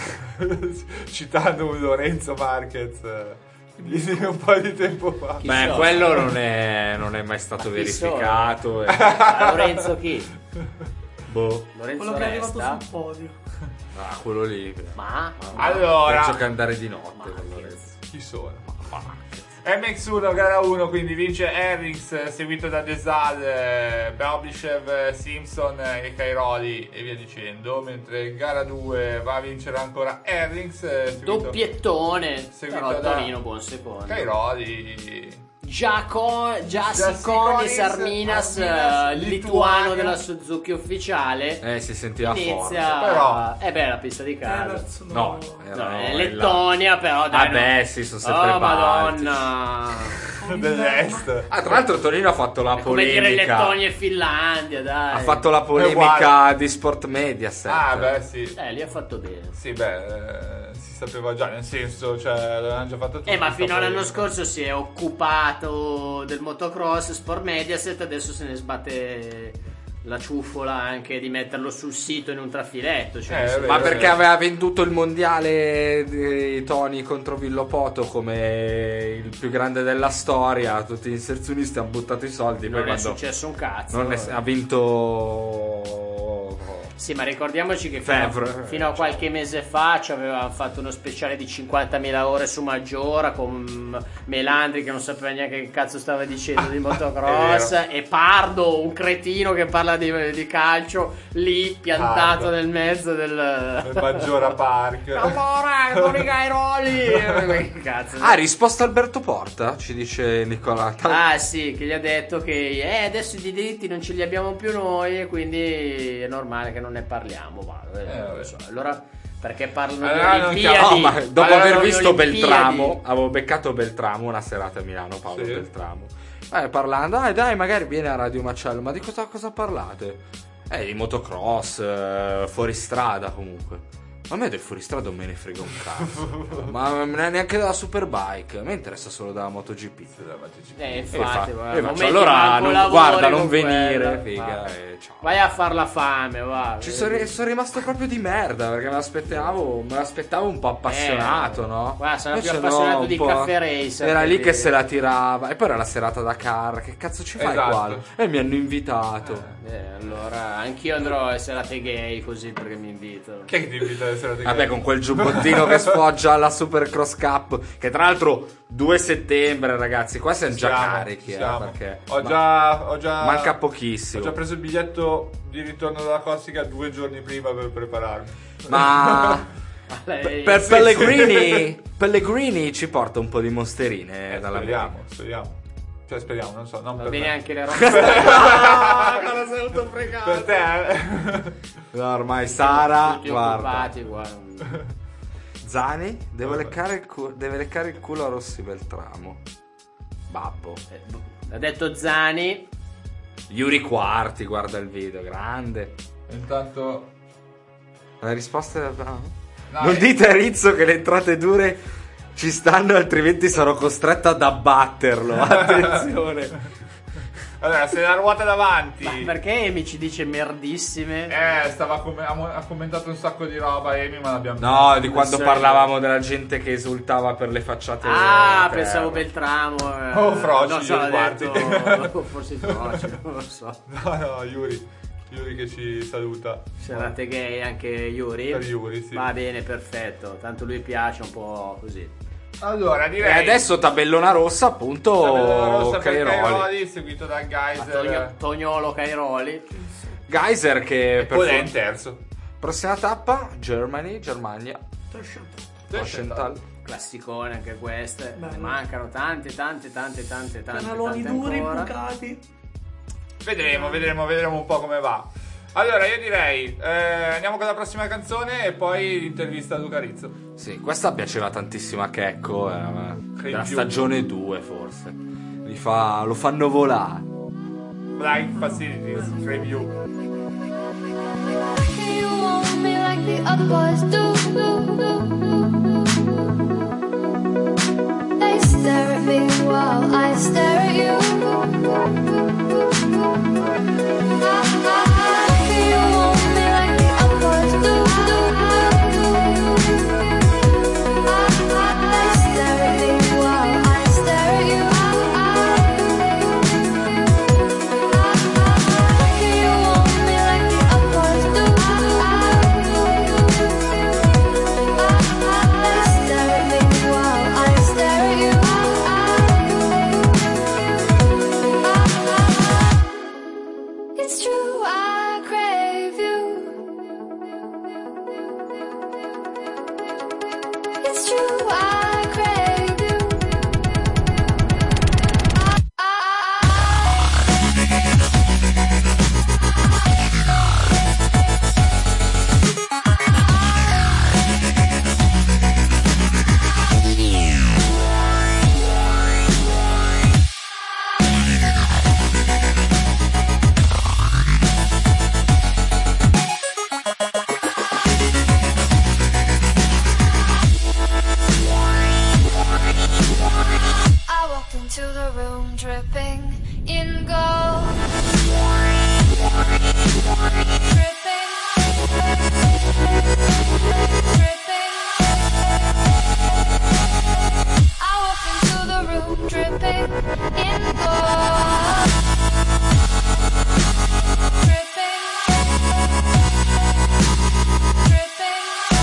Citando un Lorenzo Marquez eh, di di un po' di tempo fa. Chi Beh, so? quello non è, non è mai stato Ma chi verificato. e- Ah, Lorenzo chi? Boh. Lorenzo Quello che è arrivato Resta? sul podio. Ah, quello lì. Ma? Allora, Penso che andare di notte con Lorenzo. chi sono? M X uno gara uno, quindi vince Herrings, seguito da Desal, eh, Babyshev, eh, Simpson eh, e Cairoli e via dicendo, mentre gara due va a vincere ancora Herrings, eh, seguito Doppiettone. seguito Però da- Torino buon secondo. Cairoli. Giaco, Giassiconis, Giassiconis Arminas, Arminas, eh, Lituania. lituano della Suzuki ufficiale. Eh, si sentiva Inizia. forte. Però- Eh beh, la pista di casa. Everts lo- No, No, era- è era- Lettonia, però dai. Vabbè, no. sì, sono sempre Oh, baltici. Madonna. dell'est. Ah, tra l'altro Torino ha fatto la È come dire polemica. Lettonia e Finlandia, dai. Ha fatto la uguale. polemica di Sport Mediaset. Ah, beh, sì. Eh, lì ha fatto bene. Sì, beh, eh, si sapeva già, nel senso, cioè, l'avevano già fatto tutti. Eh, ma fino sta all'anno polemica. scorso si è occupato del motocross, Sport Mediaset, adesso se ne sbatte la ciuffola anche di metterlo sul sito in un trafiletto. Cioè, Eh, se- è Ma vero, perché eh. aveva venduto il mondiale di Tony contro Villopoto come il più grande della storia, tutti gli inserzionisti hanno buttato i soldi, non poi è quando successo un cazzo. non è- ha vinto Sì, ma ricordiamoci che fino, a, Fevre. fino a qualche mese fa ci avevano fatto uno speciale di cinquantamila ore su Maggiora con Melandri che non sapeva neanche che cazzo stava dicendo di motocross È e Pardo, un cretino che parla di, di calcio, lì piantato Pardo. nel mezzo del... Nel Maggiora Park. Allora, Toni Cairoli! Che cazzo. Ah, risposta Alberto Porta, ci dice Nicola. Ah sì, che gli ha detto che eh, adesso i diritti non ce li abbiamo più noi e quindi è normale che non ne parliamo. Ma, eh, Eh, non lo so. Allora perché parlano Allora di non Olimpiadi? chiamo- No, ma dopo Parlano aver di visto Olimpiadi. Beltramo, avevo beccato Beltramo una serata a Milano, Paolo Sì. Beltramo. Eh, parlando, dai, dai, magari viene a Radio Macello, ma di cosa, cosa parlate? Eh, di motocross, eh, fuoristrada comunque. Ma a me del fuoristrada non me ne frega un cazzo. Ma neanche della Superbike, a me interessa solo della MotoGP. Eh, E infatti, fa- guarda, e non faccio, metti allora manco non- lavori guarda, con non venire, quella. figa, Va. e ciao. Vai a far la fame, va. Ci sono, sono rimasto proprio di merda perché me l'aspettavo, me l'aspettavo un po' appassionato, Eh, no? guarda, sono più Invece appassionato un di po'- Caffè Racer, Era lì quindi- che se la tirava. E poi era la serata da car. Che cazzo ci fai Esatto. qua? E mi hanno invitato. Eh, allora, anch'io andrò a serate gay così perché mi invito. Chi è che ti invita alle serate Vabbè, gay? con quel giubbottino che sfoggia alla Supercross Cup. Che tra l'altro due settembre, ragazzi. Qua siamo già Siamo, carichi. eh, siamo. perché Ho ma- già, ho già manca Ho pochissimo. già preso il biglietto di ritorno dalla Corsica due giorni prima per prepararmi. Ma Lei- per sì, Pellegrini, Pellegrini ci porta un po' di mosterine Eh, dalla speriamo, speriamo. Cioè speriamo, non so, non Va per bene me. anche le robe. Ah, cosa sei tutto fregato. Per te, eh? No, ormai Sara, Tutti guarda. occupati, guarda. Zani deve Vabbè. leccare, il cu- deve leccare il culo a Rossi Beltramo. Babbo. Eh, Ha detto Zani. Yuri Quarti, guarda il video, grande. Intanto La risposta è... no, Non eh, dite a Rizzo che le entrate dure ci stanno, altrimenti sarò costretto ad abbatterlo. Attenzione. Allora, se la ruota davanti. Ma perché Emi ci dice merdissime? Eh, stava com- ha, mo- ha commentato un sacco di roba Amy, ma l'abbiamo No, di quando Sì. parlavamo della gente che esultava per le facciate. Ah, per- pensavo Beltramo. Eh. Oh, Froci, non so, io ha guardi. detto forse Froci, non lo so. No, no, Yuri. Yuri che ci saluta. Serate gay anche Yuri? Per Yuri, sì. Va bene, perfetto. Tanto lui piace un po' così. Allora, E direi adesso tabellona rossa, appunto. Tabella rossa per Cairoli. Cairoli, seguito da Ma Geyser. Togno- Tognolo Cairoli. Geyser che per Poi è for- in terzo. prossima tappa Germany, Germania, Rosenthal. Classicone anche queste. Bello. Ne mancano tante, tante, tante, tante, tante. Canaloni tante duri, ancora. bucati. Vedremo, vedremo, vedremo un po' come va. Allora io direi eh, andiamo con la prossima canzone e poi l'intervista a Luca Rizzo. Sì, questa piaceva tantissimo a Checco, eh, della più. stagione due forse. Li fa, lo fanno volare. Blind Facilities Review. You want me like the other boys do. They stare at me while I stare at you. You want me like the other boys do. They stare at me while I stare at you. You want me like the other boys do. They stare at me while I stare at you. It's true, I crave you. It's true, I crave you. I walked into the room dripping in gold. Dripping. Dripping. I walked into the room dripping in gold. Dripping. Dripping.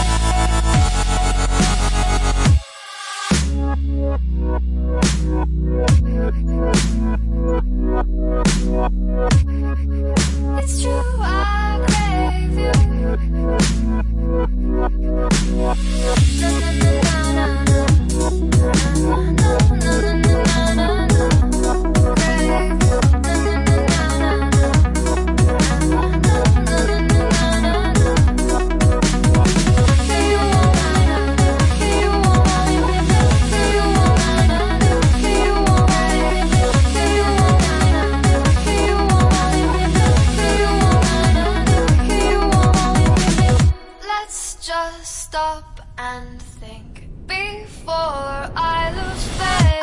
It's true, I crave you. Na na na na na na na na na na na. Crave you. Na na na na na na na na na na. You want me, you want me, you want me, you want me. Let's just stop and think before I lose faith.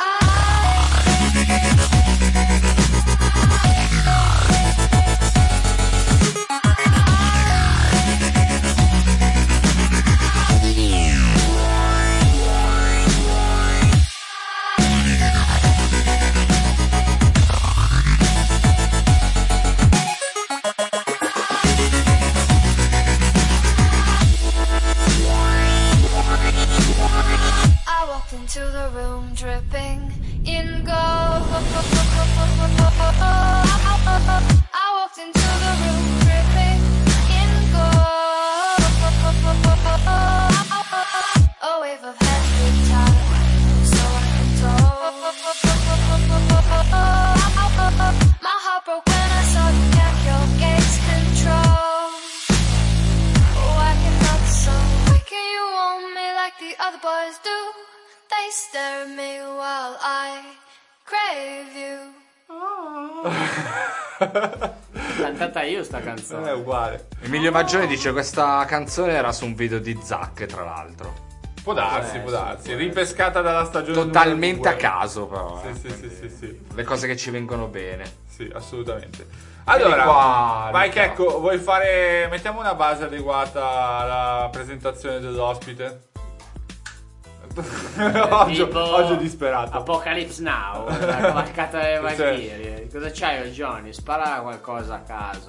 I walked into the room dripping in gold. I walked into the room dripping in gold. A wave of heavy tide, so uncontrolled. My heart broke when I saw you kept your gaze control. Oh, I cannot so. Why can you want me like the other boys do? They stare at me while I crave you. Cantata io sta Non è canzone. uguale. Emilio Maggione dice questa canzone era su un video di Zac, tra l'altro. Può darsi, può darsi. Ripescata dalla stagione Totalmente a numero due. caso, però. eh. Sì, sì, sì, sì, sì. Le cose che ci vengono bene. Sì, assolutamente. Allora, qua, vai Luca. Checco, vuoi fare... Mettiamo una base adeguata alla presentazione dell'ospite? oggi, Tipo oggi ho disperato. Apocalypse Now, la cavalcata delle Sì. Valchirie. Cosa c'hai, Johnny? Spara qualcosa a caso.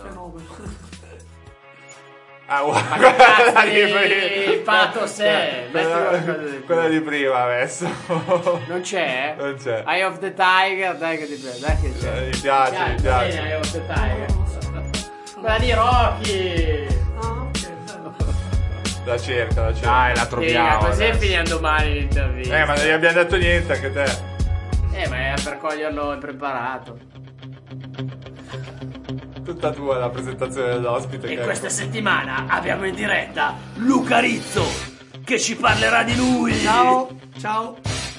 Ah, guarda, Ma che cazzo quella di prima. pato sei? Metti Quella, qualcosa di più. quella di prima adesso. Non c'è? Non c'è. Eye of the Tiger, dai che ti piace, dai che c'è. Eh, mi piace, mi va piace. bene, Eye of the Tiger. Quella di Rocky. Ah, ok, bello. La cerca, la cerca. Dai, la Figa, troviamo. così adesso. finiamo domani l'intervista. Eh, ma non gli abbiamo detto niente anche te. Eh, ma è per coglierlo impreparato. tutta tua la presentazione dell'ospite. E che questa ecco. settimana abbiamo in diretta Luca Rizzo che ci parlerà di lui. Ciao, ciao.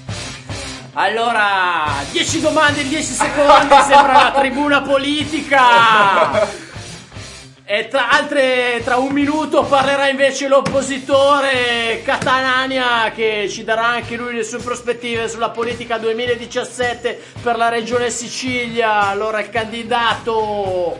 Allora, dieci domande in dieci secondi, sembra la tribuna politica. E tra altre, tra un minuto parlerà invece l'oppositore Catanania, che ci darà anche lui le sue prospettive sulla politica duemiladiciassette per la regione Sicilia. Allora il candidato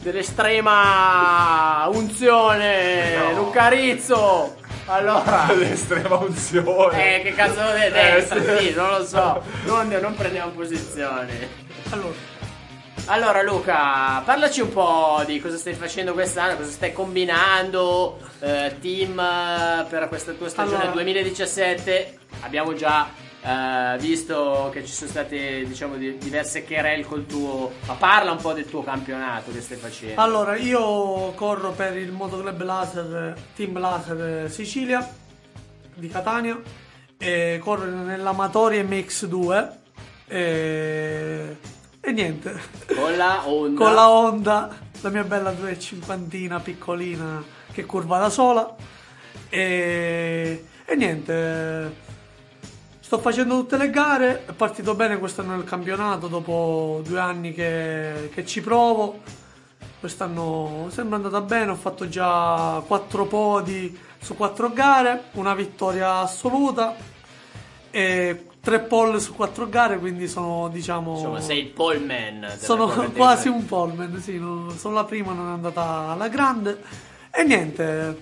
dell'estrema unzione, No. Luca Rizzo. Allora, L'estrema unzione. eh, che cazzo è destra, Eh, sì. sì, non lo so, non, non prendiamo posizione. Allora, Allora Luca, parlaci un po' di cosa stai facendo quest'anno, cosa stai combinando, eh, team eh, per questa tua stagione Allora. duemiladiciassette. Abbiamo già eh, visto che ci sono state, diciamo, di- diverse querel col tuo, ma parla un po' del tuo campionato che stai facendo. allora, io corro per il Motoclub Laser, Team Laser Sicilia di Catania e corro nell'Amatori M X due e, e niente. Con la Honda. Con la Honda, la mia bella duecentocinquanta piccolina che curva da sola e, e niente, sto facendo tutte le gare, è partito bene quest'anno nel campionato dopo due anni che, che ci provo. Quest'anno sembra andata bene, ho fatto già quattro podi su quattro gare, una vittoria assoluta e tre pole su quattro gare, quindi sono, diciamo, Insomma, sei il pole man della sono tua quasi categoria. un poleman, sì, no, sono la prima, non è andata alla grande e niente,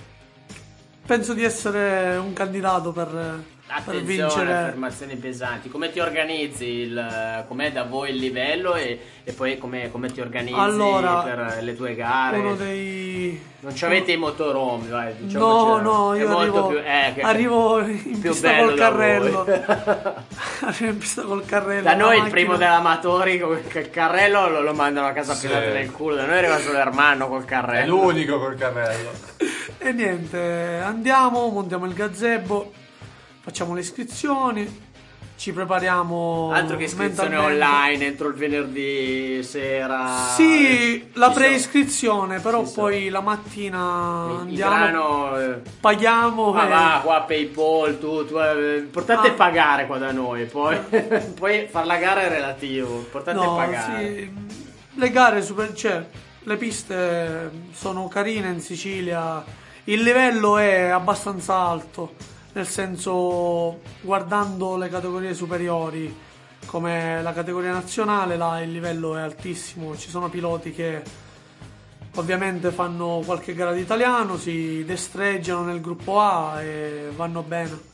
penso di essere un candidato per, per Attenzione, vincere. affermazioni pesanti. Come ti organizzi? Il, com'è da voi il livello e, e poi come, come ti organizzi Allora, per le tue gare? Uno dei... Non c'avete i motorhome, vai, No, diciamocela. no, È io molto arrivo, più, eh, che- arrivo in più pista bello col da carrello. voi. Arrivo in pista col carrello. Da la noi il macchina. primo dell'amatori con il carrello lo, lo mandano a casa Sì. pelate nel culo. Da noi arriva solo Ermanno col È carrello. l'unico col carrello. E niente, andiamo, montiamo il gazebo, facciamo le iscrizioni, ci prepariamo. Altro che iscrizione mentalmente. online entro il venerdì sera. Sì, la Ci sono- preiscrizione, però Ci poi la mattina I andiamo, grano, eh, paghiamo ma e- va qua PayPal, tu, tu eh, l'importante Ah. è pagare qua da noi, poi, poi far la gara è relativo, l'importante No, è pagare. sì, le gare super, cioè, le piste sono carine in Sicilia, il livello è abbastanza alto, nel senso, guardando le categorie superiori come la categoria nazionale, là il livello è altissimo, ci sono piloti che ovviamente fanno qualche gara di italiano, si destreggiano nel gruppo A e vanno bene.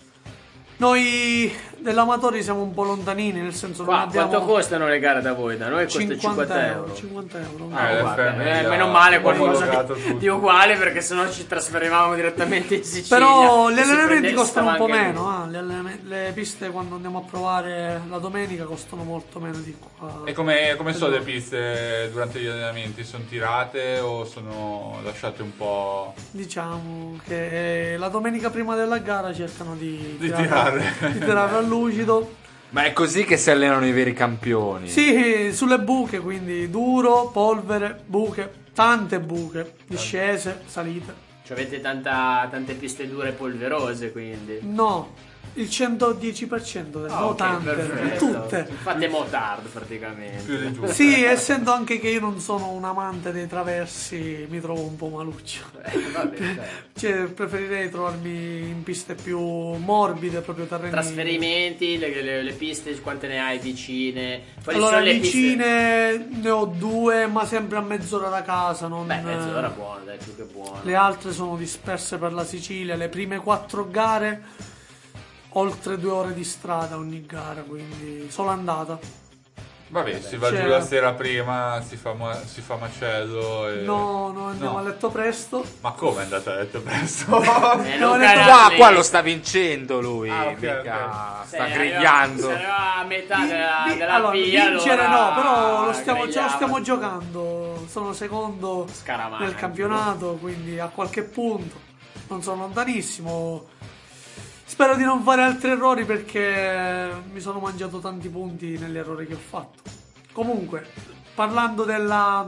Noi dell'amatori siamo un po' lontanini, nel senso Qua, non abbiamo quanto costano le gare da voi? Da noi costa cinquanta euro. cinquanta euro. Ah, Eh, guarda, F M eh, già meno male qualcosa omologato di, tutto. di uguale, perché sennò ci trasferivamo direttamente in Sicilia. Però gli e si allenamenti prende- costano un po' stava anche meno, lì. ah, gli allena- le piste quando andiamo a provare la domenica costano molto meno di qua. E come, come sono le piste durante gli allenamenti? Sono tirate o sono lasciate un po'... Diciamo che la domenica prima della gara cercano di, Di tirare- tirare. di tirare a lucido. Ma è così che si allenano i veri campioni. Sì, sulle buche, quindi duro, polvere, buche, tante buche, discese, salite. Cioè, avete tanta, tante piste dure e polverose, quindi. No, il centodieci per cento, Ah, no ok, tante, perfetto. tutte. Fate motard praticamente. più di tutte? Sì, essendo anche che io non sono un amante dei traversi, mi trovo un po' maluccio. Eh, vabbè, certo. Cioè, preferirei trovarmi in piste più morbide, proprio terreni. Trasferimenti, le, le- le piste, quante ne hai vicine? Quali Allora, sono le piste? vicine ne ho due, ma sempre a mezz'ora da casa. Non, Beh, mezz'ora buona, dai, più che buona. Le altre sono disperse per la Sicilia. Le prime quattro gare, oltre due ore di strada ogni gara, quindi solo andata. Vabbè, si va Cioè- giù la sera prima, si fa, ma- si fa macello e... No, no, andiamo No. a letto presto. Ma come è andata a letto presto? Eh, No, Luca ne- era Qua, lì. qua lo sta vincendo lui, Ah, ok, mica ok. Se sta arriva- grigliando. Se arriva a metà della, Vi- della allora, via, vincere allora no, però lo stiamo, ce lo grigliava stiamo tutto. giocando. Sono secondo Scaramanzio. nel campionato, quindi a qualche punto. Non sono lontanissimo. Spero di non fare altri errori perché mi sono mangiato tanti punti negli errori che ho fatto. Comunque, parlando della,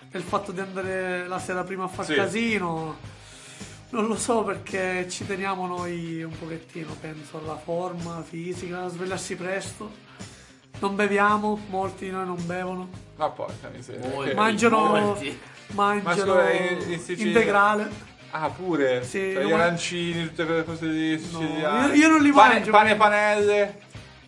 è il fatto di andare la sera prima a far Sì. casino. Non lo so, perché ci teniamo noi un pochettino, penso, alla forma fisica, a svegliarsi presto. Non beviamo, molti di noi non bevono. Ma porca miseria. Molti. Che- Mangiano, molti. mangiano Ma scusa, in- in Sicilia- integrale. Ah, pure? Sì, Cioè, io gli man- arancini, tutte quelle cose di siciliane. io- io non li pane, mangio, Pane e quindi- panelle.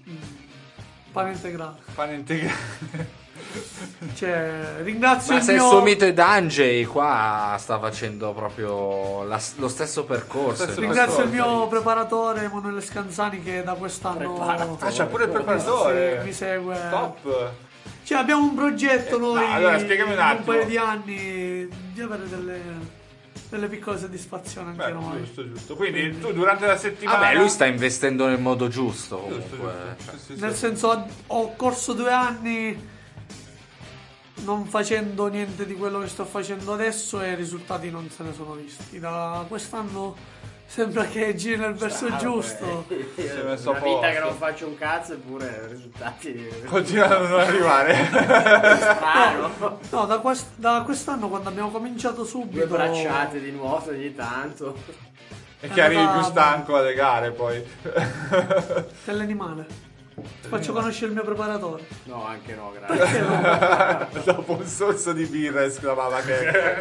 Pane integrale. Pane integrale. Cioè, ringrazio Ma il se il mio... suo mito è Danjay, qua sta facendo proprio la- lo stesso percorso. Stesso Ringrazio il percorso. mio preparatore Emanuele Scanzani, che da quest'anno Preparatore. Ah, c'ha pure il preparatore. Sì, mi segue. Top. Cioè, abbiamo un progetto noi no, allora, spiegami un in un attimo. paio di anni di avere delle, delle piccole soddisfazioni anche Beh, noi. giusto, giusto. Quindi tu durante la settimana... Vabbè, lui sta investendo nel modo giusto Giusto, comunque. giusto. Sì, sì, Nel sì. senso, ho corso due anni non facendo niente di quello che sto facendo adesso e i risultati non se ne sono visti. Da quest'anno sembra che giri nel verso Strano, giusto. eh. Si è messo a Una vita posto. che non faccio un cazzo, eppure risultati Continuano a non arrivare. strano. No, da, quest- da quest'anno, quando abbiamo cominciato subito, Due bracciate di nuoto ogni tanto. E che arrivi andata- più stanco alle gare poi. dell'animale. Ti faccio conoscere il mio preparatore. No, anche no, grazie. Dopo un sorso di birra esclamava che...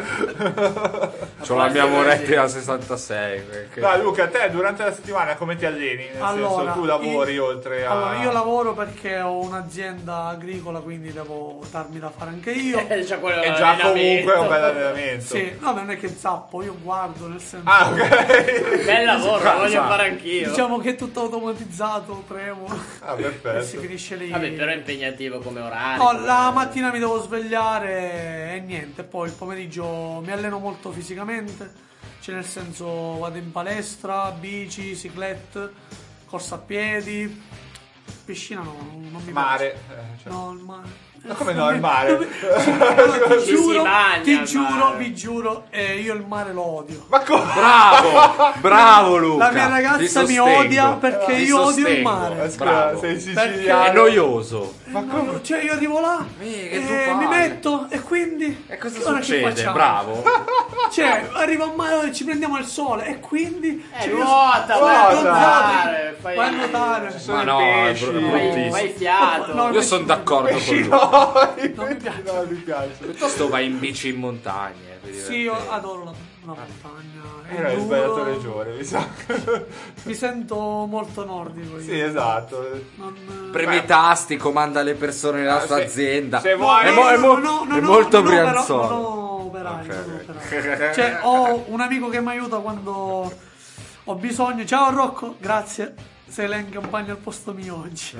C'ho la mia morettina a sessantasei. perché- No, Luca, te durante la settimana come ti alleni? Nel Allora, senso, tu lavori io- oltre a... Allora, io lavoro perché ho un'azienda agricola, quindi devo darmi da fare anche io. C'è quello E già comunque è un bel allenamento. allenamento. Sì, no, non è che zappo, io guardo, nel senso. Ah, ok. Bel lavoro, lo voglio Sa- fare anch'io. Diciamo che è tutto automatizzato, premo. Ah, E si perfetto. finisce lì. Vabbè, però è impegnativo come orario. No, come- la mattina mi devo svegliare e niente, poi il pomeriggio mi alleno molto fisicamente, cioè nel senso vado in palestra, bici, ciclette, corsa a piedi, piscina no, non mi Mare. piace. Eh, cioè- No, il mare. Ma come no, il mare? Allora, ti Ci giuro, si bagna ti al giuro, mare. vi giuro, eh, io il mare lo odio. Ma come? Bravo, bravo Luca. La mia ti ragazza mi sostengo. odia perché Ti io odio il sostengo. mare. Scusa, Bravo. sei È siciliano. noioso. Ma come? Cioè io arrivo là Eh, che e tu mi fai? metto e quindi E cosa ora che succede? facciamo? Bravo. Cioè arrivo a mare e ci prendiamo il sole e quindi Eh, cioè, io- nuota, Nuota. vai a Nuota. nuotare. Fai, vai a nuotare. Sono Ma i no, è pesci. bru- Fai, bruttissimo. fai fiato. No, Io sono d'accordo con lui. No, i Non mi pesci piace. no, mi piace. Piuttosto vai in bici in montagna. per Sì, io divertirti. adoro la, la montagna. è Era il duro. sbagliato regione, mi sa. Mi sento molto nordico io. Sì, esatto. Non- Premi i tasti, comanda le persone nella sua se- azienda. se No, vuoi- è, mo- è mo- no, no, è no, molto no, però- brianzolo. non ho operai, Ok, non ho ok. operai. Cioè, ho un amico che mi aiuta quando ho bisogno. Ciao Rocco, grazie. Sei lei in campagna al posto mio oggi.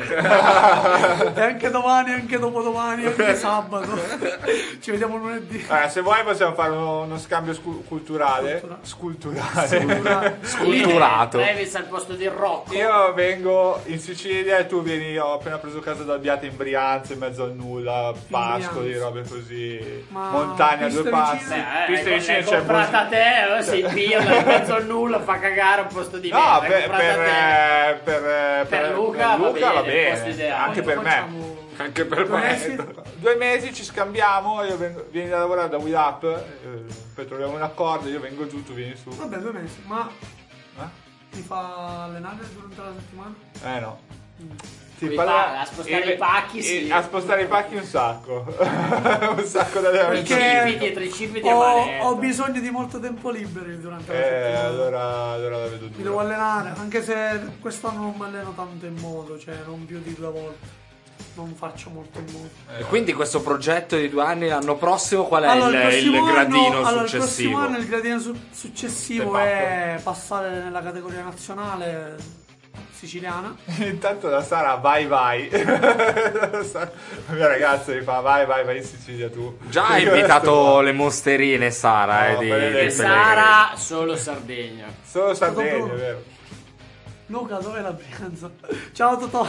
E anche domani, anche dopodomani, anche sabato. Ci vediamo lunedì. Eh, se vuoi possiamo fare uno, uno scambio scu- culturale. Scultura- Sculturale. Sculturato. Travis al posto di Rocco. Io vengo in Sicilia e tu vieni, ho appena preso casa da Abbiate in Brianza, in mezzo al nulla, pascoli, Brianza. robe così, Ma montagna a due piste passi. vicine? Beh, eh, Piste l'hai vicine l'hai c'è comprata Bos- te, eh, sei pirla in mezzo al nulla, fa cagare un posto di No, merda. l'hai per, comprata per, te. eh, per, eh, Per Luca va bene, il posto ideale. anche per me. Facciamo Anche per due me. mesi? Due mesi ci scambiamo, io vengo, vieni da lavorare da We Up, eh, poi troviamo un accordo, io vengo giù, tu vieni su. Vabbè, due mesi. Ma Eh? ti fa allenare durante la settimana? Eh no. Ti Puoi parla- fare, a spostare e- i pacchi, e- sì. A spostare i pacchi un sacco. Un sacco di allenamenti. Perché Tricipiti e tricipiti a ho, manetta. ho bisogno di molto tempo libero durante la Eh, settimana. allora, allora la vedo Mi dura. devo allenare, anche se quest'anno non mi alleno tanto in modo, cioè non più di due volte. Non faccio molto in modo. E quindi questo progetto di due anni l'anno prossimo qual è Allora, il, il prossimo anno- gradino allora, il successivo? prossimo anno il gradino su- successivo Sei è passare nella categoria nazionale siciliana. Intanto la Sara vai vai. La Sara- la mia ragazza mi fa vai vai vai in Sicilia tu. Già hai invitato le mosterine Sara No, eh, di, quelle di del- Pellegrini. Sara, solo Sardegna. Solo Sardegna, Totò. è vero. Luca, dov'è la Brianza? Ciao Totò.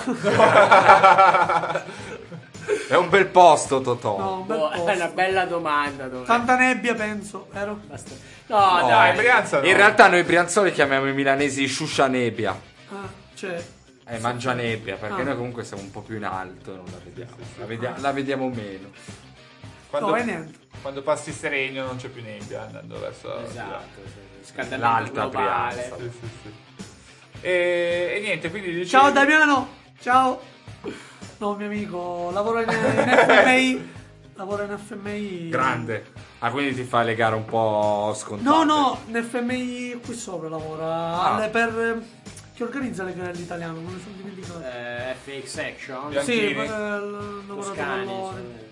È un bel posto Totò. No, un bel Boh, è una posto. bella domanda. dov'è? Tanta nebbia, penso, vero? Basta. No, No, dai. in Brianza no. In realtà noi brianzoli chiamiamo i milanesi sciuscia nebbia. Ah, cioè, Eh, mangia nebbia, perché Ah. noi comunque siamo un po' più in alto, non la vediamo. La, vedia- la vediamo meno. Quando, no, e niente. quando passi Serenio non c'è più nebbia andando verso la Esatto, sì. Scaldamento L'Alta globale. Brianza. Sì, sì, sì. E, e niente, quindi dicevi... Ciao Damiano, ciao. No, mio amico, lavora in, in F M I. Lavora in F M I. Grande. Ah, quindi ti fa le gare un po' scontate. No, no, in F M I qui sopra lavora. Ah. alle- per chi organizza le gare all'italiano, non ne sono dimenticato. Eh, F X Action. Bianchini. Sì, per, eh, l- lavorato Toscani. con loro. insomma.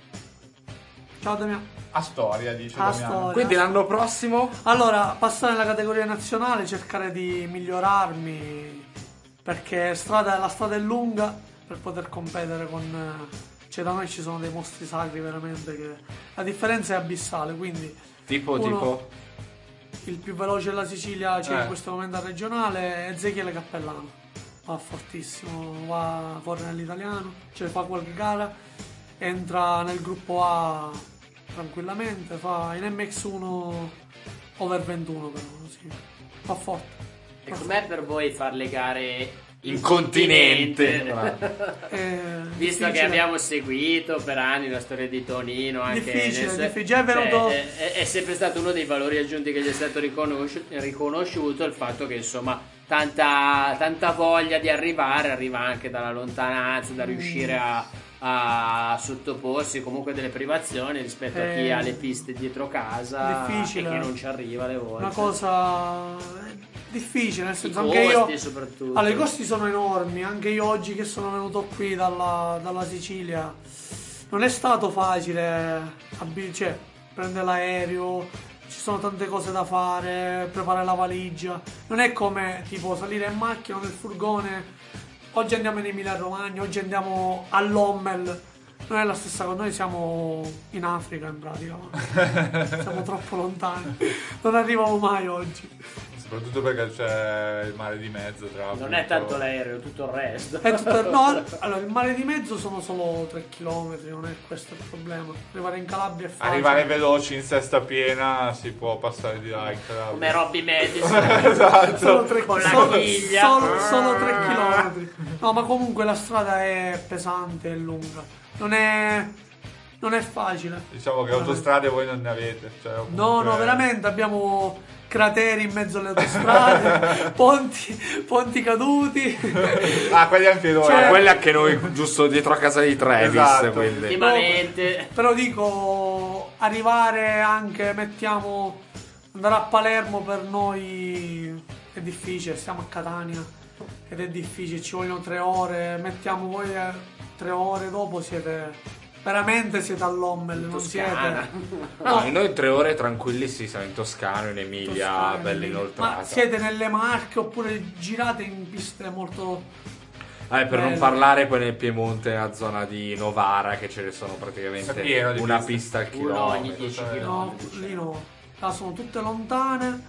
Ciao Damiano. A storia, dice A Damiano. storia. Quindi l'anno prossimo? Allora, passare nella categoria nazionale, cercare di migliorarmi, perché strada, la strada è lunga per poter competere con... eh, cioè da noi ci sono dei mostri sacri veramente che... La differenza è abissale, quindi... Tipo, uno- tipo? Il più veloce della Sicilia c'è Eh. in questo momento al regionale è Ezechiele Cappellano. Va fortissimo, va, corre nell'italiano, cioè fa qualche gara, entra nel gruppo A tranquillamente, fa in M X uno over ventuno però, sì. Fa forte. E com'è per voi fare le gare In continente. Eh, Visto difficile. che abbiamo seguito per anni la storia di Tonino, anche Difficile, nel- difficile. Già è venuto- cioè, è, è sempre stato uno dei valori aggiunti che gli è stato riconosci- riconosciuto il fatto che insomma tanta, tanta voglia di arrivare arriva anche dalla lontananza, da riuscire a, a sottoporsi comunque delle privazioni rispetto a chi Eh, ha le piste dietro casa difficile. e che non ci arriva alle volte. Una cosa difficile, nel senso I anche io... costi soprattutto. Allora, i costi sono enormi, anche io oggi che sono venuto qui dalla, dalla Sicilia non è stato facile, abbi- cioè, prendere l'aereo, ci sono tante cose da fare, preparare la valigia, non è come tipo salire in macchina nel furgone, oggi andiamo in Emilia Romagna, oggi andiamo all'Ommel, non è la stessa cosa, noi siamo in Africa in pratica, ma siamo troppo lontani, non arriviamo mai oggi. Soprattutto perché c'è il mare di mezzo tra Non è appunto- tanto l'aereo, tutto il resto. È tutto- no, allora il mare di mezzo sono solo tre chilometri, non è questo il problema. Arrivare in Calabria è facile. Arrivare veloci in sesta piena si può passare di là in Calabria. Come Robby Madison. Esatto. Solo tre, Con la solo, chiglia. solo- solo tre chilometri. No, ma comunque la strada è pesante e lunga. Non è, non è facile. Diciamo che autostrade voi non ne avete. Cioè, No, comunque- no, veramente abbiamo crateri in mezzo alle autostrade, ponti, ponti caduti. Ah, quelli anche noi. Cioè- eh. Quelli anche noi giusto dietro a casa di Travis, Esatto. quindi. Ultimamente. Però dico, arrivare anche, mettiamo, andare a Palermo per noi è difficile, siamo a Catania ed è difficile, ci vogliono tre ore, mettiamo voi eh, tre ore dopo siete, veramente siete all'Ommel, non Toscana. siete... No, noi tre ore tranquilli sì, siamo in Toscano, in Emilia, Toscana, bella Ma inoltrata. siete nelle Marche oppure girate in piste molto... Eh, per non bello. parlare poi nel Piemonte, nella zona di Novara, che ce ne sono praticamente È pieno di una piste. pista al Uno ogni chilometro. dieci cioè- No, lì no, là sono tutte lontane,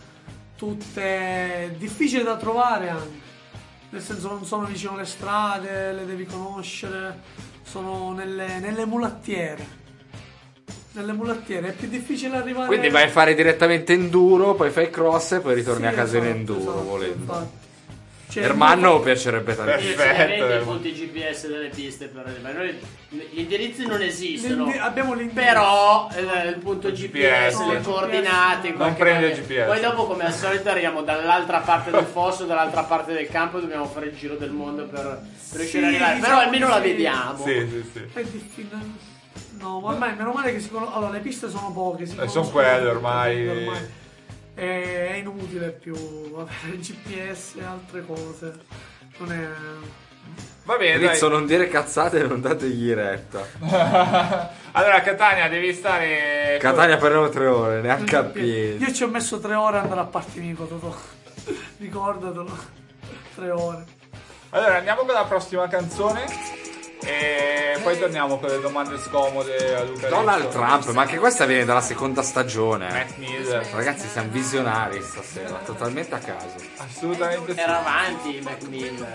tutte difficili da trovare anche, nel senso non sono vicino alle strade, le devi conoscere, sono nelle, nelle mulattiere. Nelle mulattiere è più difficile arrivare. Quindi vai a fare direttamente enduro, poi fai cross e poi ritorni Sì, a casa in esatto, enduro, esatto, volendo. infatti. Cioè, Ermanno piacerebbe tantissimo. Perfetto. Sinceramente i punti G P S delle piste per arrivare. Noi gli indirizzi non esistono. l'indi- abbiamo l'indirizzo. Però eh, il punto G P S, No, le il coordinate in Non qualche prende maniera. G P S. Poi dopo come al solito arriviamo dall'altra parte del fosso, dall'altra parte del campo e dobbiamo fare il giro del mondo per, per riuscire ad Sì, arrivare. diciamo Però almeno che la sì. vediamo. Sì, sì, sì. È difficile. No, ma ormai meno male che si conoscono. Allora, le piste sono poche. Si Eh, sono conoscono quelle tutte, ormai. ormai. È, è inutile più avere G P S e altre cose. Non è. Va bene, dai. Rizzo, non dire cazzate e non dategli retta. Allora, Catania, devi stare... Catania per noi tre ore, neanche a Io piedi. ci ho messo tre ore ad andare a Partinico, Totò. Ricordatelo. Tre ore. Allora, andiamo con la prossima canzone. E poi torniamo con le domande scomode a Luca Donald Rizzo. Trump, ma anche questa viene dalla seconda stagione. Matt Miller. Ragazzi, siamo visionari stasera, totalmente a caso. Assolutamente sì. Era avanti Mac Miller.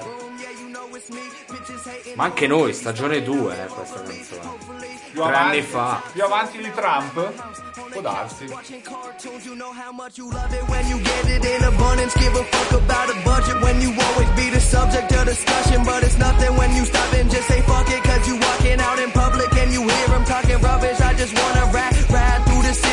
Ma anche noi, stagione due, eh, questa canzone. Più Tre avanti- anni fa. Più avanti di Trump? Può darsi. Cartoons, you know how much you love it when you get it in abundance. Give a fuck about a budget when you always be the subject of discussion. But it's nothing when you stop and just say fuck it. Cause you walking out in public and you hear them talking rubbish. I just wanna rap, ride through the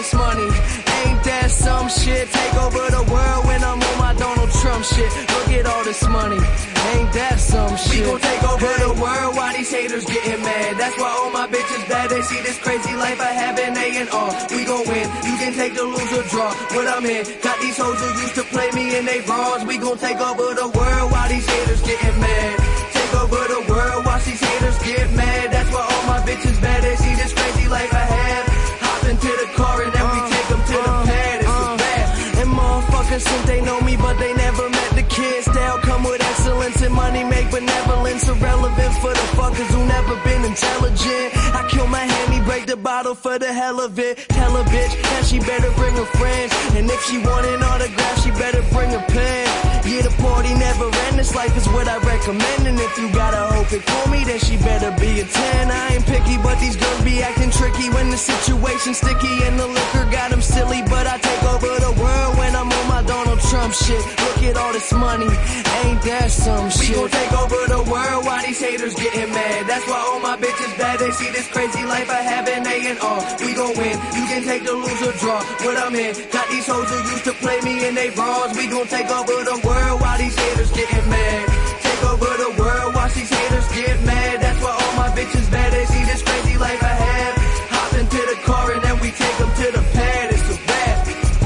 this money. Ain't that some shit? Take over the world when I'm on my Donald Trump shit. Look at all this money. Ain't that some shit? We gon' take over the world while these haters getting mad. That's why all my bitches bad. They see this crazy life I have in A and R. We gon' win. You can take the lose or draw. What I'm in. Got these hoes who used to play me in they bras. We gon' take over the world while these haters getting mad. Take over the world while these haters get mad. That's why all my bitches bad. They see this crazy life I have. Hop into the car and then we take them to the pad. It's a bad. And motherfuckers think they know me, but they never met the kids. They'll come with excellence and money make benevolence irrelevant for the fuckers who never been intelligent. I kill my handy, break the bottle for the hell of it. Tell a bitch that she better bring her friends. And if she want an autograph, she better bring a pen. Yeah, the party never end. This life is what I recommend. And if you gotta hope it for me, then she better be a ten. I ain't picky, but these girls be acting tricky when the situation's sticky and the liquor got them silly. But I take over the world when I'm on my Donald Trump shit. Look at all this money. Ain't that some shit? We gon' take over the world while these haters getting mad. That's why all my bitches bad. They see this crazy life I have in A and R. We gon' win. You can take the lose or draw. What I'm in. Got these hoes who used to play me in they bras. We gon' take over the world while these haters getting mad. Take over the world while these haters get mad. That's why all my bitches bad. They see this crazy life I have. Hop into the car and then we take them to the pad. It's a bad.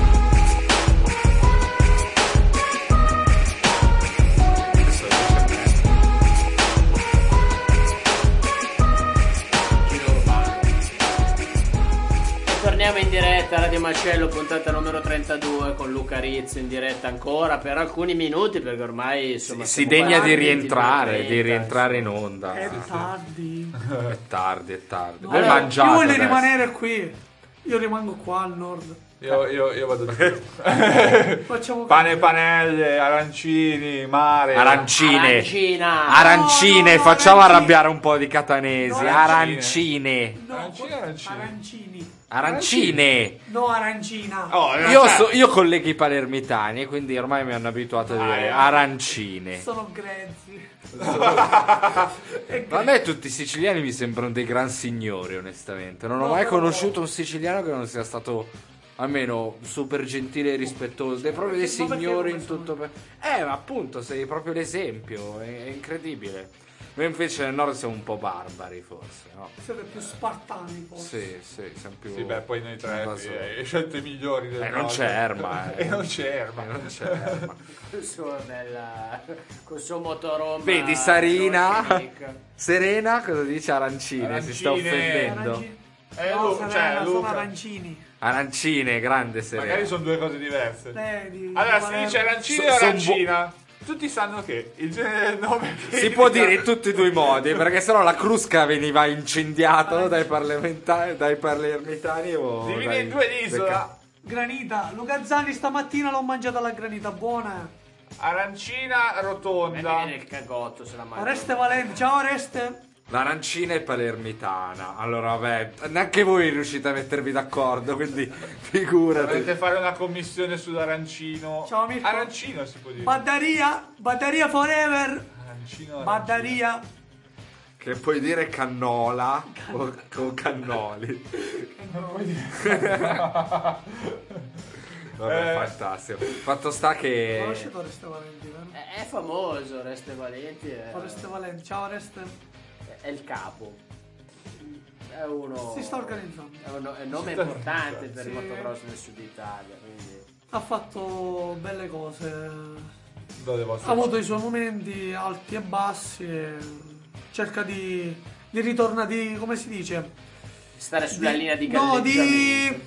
Torniamo in diretta a Radio Macello, puntata numero trentadue con Luca Rizzo in diretta ancora per alcuni minuti perché ormai insomma si degna di rientrare, trenta, di rientrare in onda. È tardi. È tardi, è tardi. No, Voi allora, mangiate chi vuole adesso. rimanere qui? Io rimango qua al nord. Io, io, io vado Facciamo pane, panelle, arancini, mare. Arancine. Arancina. Arancine, No, no, facciamo arancine. arrabbiare un po' di catanesi. No, arancine. No, Arancini, arancini. arancini. Arancine. No, arancina. Oh, in Io, realtà- so, io collego i palermitani e quindi ormai mi hanno abituato a dire Ah, arancine. Sono grezzi. Ma a me tutti i siciliani mi sembrano dei gran signori, onestamente. Non ho No, mai no, conosciuto un siciliano che non sia stato almeno super gentile e rispettoso. Dei proprio dei Ma perché signori come in tutto. Per... Eh, ma appunto, sei proprio l'esempio. È, è incredibile. Noi invece nel nord siamo un po' barbari, forse, no? Siete più spartani forse. Sì, sì, siamo più. Sì, beh, poi noi tre invasori. eh, hai scelto i migliori del Eh, non nord. c'è Erma, eh. E non c'è Erma. Eh, non c'è Erma. Col suo, bella, col suo motorhome. Vedi Sarina, Dolce Serena, cosa dice arancine? Arancine. Si sta offendendo. Arancini. Eh, No, Lu- Serena, cioè, sono Luca. arancini. Arancine, grande Serena. Magari sono due cose diverse. Eh, di- Allora di si Palermo. dice arancino So- e son arancina. Tutti sanno che il genere del nome Si può dire in tutti e due i modi, perché sennò la Crusca veniva incendiata dai parlamentari, dai palermitani o divide dai- in due l'isola. Granita. Luca Zanni stamattina l'ho mangiata la granita, buona. Arancina A me rotonda. mi viene il cagotto se la mangio. Oreste Valente. Ciao Oreste. L'arancina è palermitana. Allora, vabbè, neanche voi riuscite a mettervi d'accordo, quindi figurati. Dovete fare una commissione sull'arancino. Ciao, Mirko. Arancino si può dire. Baddaria. Baddaria forever. Arancino. Baddaria. Che puoi dire cannola o, o cannoli. Vabbè, Eh. fantastico. Fatto sta che Conoscete Oreste Valenti, vero? È, è famoso, Oreste Valenti. È, Oreste Valenti. Ciao Oreste. è il capo. È uno. Si sta organizzando. È un, è un nome importante per il Sì. motocross nel sud Italia. Quindi. Ha fatto belle cose. Dove vostre- Ha avuto i suoi momenti alti e bassi e cerca di, di ritornare, di, come si dice? Stare sulla Di- linea di no, di, galleggiamento.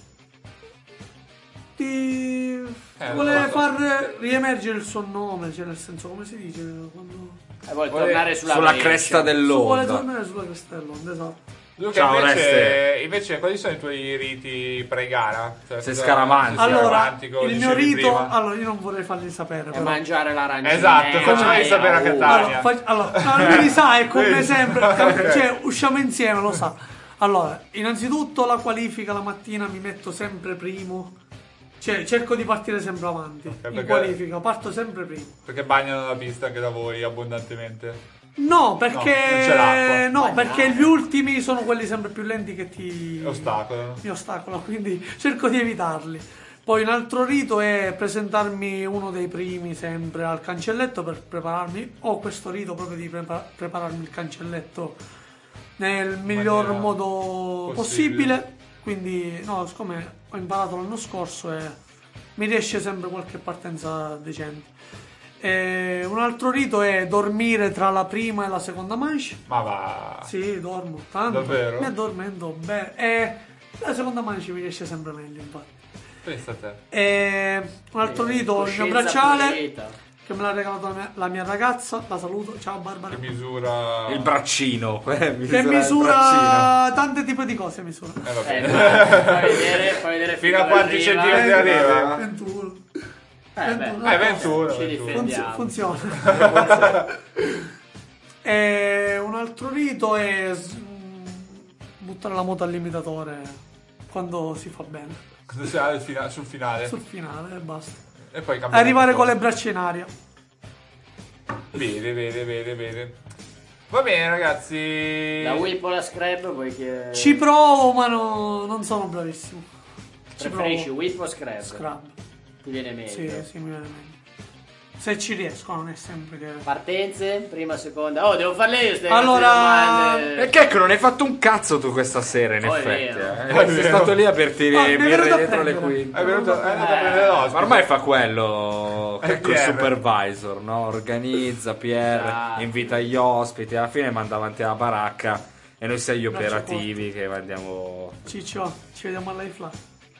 di Eh, vuole non lo so. far riemergere il suo nome, cioè nel senso, come si dice quando E vuole Vuole- tornare sulla, sulla breccia. cresta vuole dell'onda. tornare sulla cresta dell'onda, esatto. Luca, Ciao, invece, Oreste. invece, quali sono i tuoi riti pre-gara? Cioè, Sei cosa- scaramantico. sei Allora, scaramantico, il mio dicevi rito, prima. allora io non vorrei farli sapere, E però. mangiare l'arancina. Esatto, facciamoli Eh, sapere a uh. Catania. Allora, fa- allora, no, lui li sa, è con me Vedi? sempre, Ok. cioè usciamo insieme, lo sa. Allora, innanzitutto la qualifica la mattina mi metto sempre primo, cioè cerco di partire sempre avanti, in perché- qualifica, parto sempre primo. Perché bagnano la pista anche da voi abbondantemente. No, perché No, non c'è l'acqua. no, Ma perché dai. gli ultimi sono quelli sempre più lenti che ti Ostacolano. mi ostacolano, quindi cerco di evitarli. Poi un altro rito è presentarmi uno dei primi sempre al cancelletto per prepararmi. Ho questo rito proprio di prepa- prepararmi il cancelletto nel miglior maniera modo possibile. possibile. Quindi, no, siccome ho imparato l'anno scorso e mi riesce sempre qualche partenza decente. E un altro rito è dormire tra la prima e la seconda manche. Ma va. Sì, dormo tanto. Davvero? Mi addormento bene. E la seconda manche mi riesce sempre meglio, infatti. Pensa a te. E un altro rito, il mio Coscienza bracciale pulita. che me l'ha regalato la mia, la mia ragazza. La saluto. Ciao Barbara. Che misura. Il braccino. eh, Che il misura braccino. tante tipi di cose. Misura Eh, va Eh, bene. ma fa vedere, fa vedere Fino a dove quanti arriva. centimetri arriva? ventuno. Eh, beh, ventuno. Eh, ventuno. ci ventuno. difendiamo. Funziona. E un altro rito è s- buttare la moto al limitatore quando si fa bene. Cosa c'è al fina- sul finale? Sul finale e basta. E poi cambiare Arrivare un con po'. le braccia in aria. Bene, bene, bene, bene. Va bene, ragazzi. La whip o la scrap, poi che... Ci provo, ma no- non sono bravissimo. Ci Preferisci provo. whip o scrap? Scrub. Ti viene meglio. Sì, sì, mi viene meglio. Se ci riesco, non è sempre che. Partenze, prima, seconda. Oh, devo farle io ste Allora- domande. E che ecco, non hai fatto un cazzo tu questa sera, in Oh, è effetti. vero. eh. Oh, è Sei vero. stato lì a berti Ah, le mi è birre venuto a dietro le prendere. quinte. È venuto, è venuto a Eh. prendere l'ospite. Ma ormai fa quello che è È col P R. supervisor, no? Organizza, P R, Esatto. invita gli ospiti, alla fine manda avanti la baracca e noi siamo gli Braccio operativi che andiamo. Ciccio, ci vediamo all'I Fly.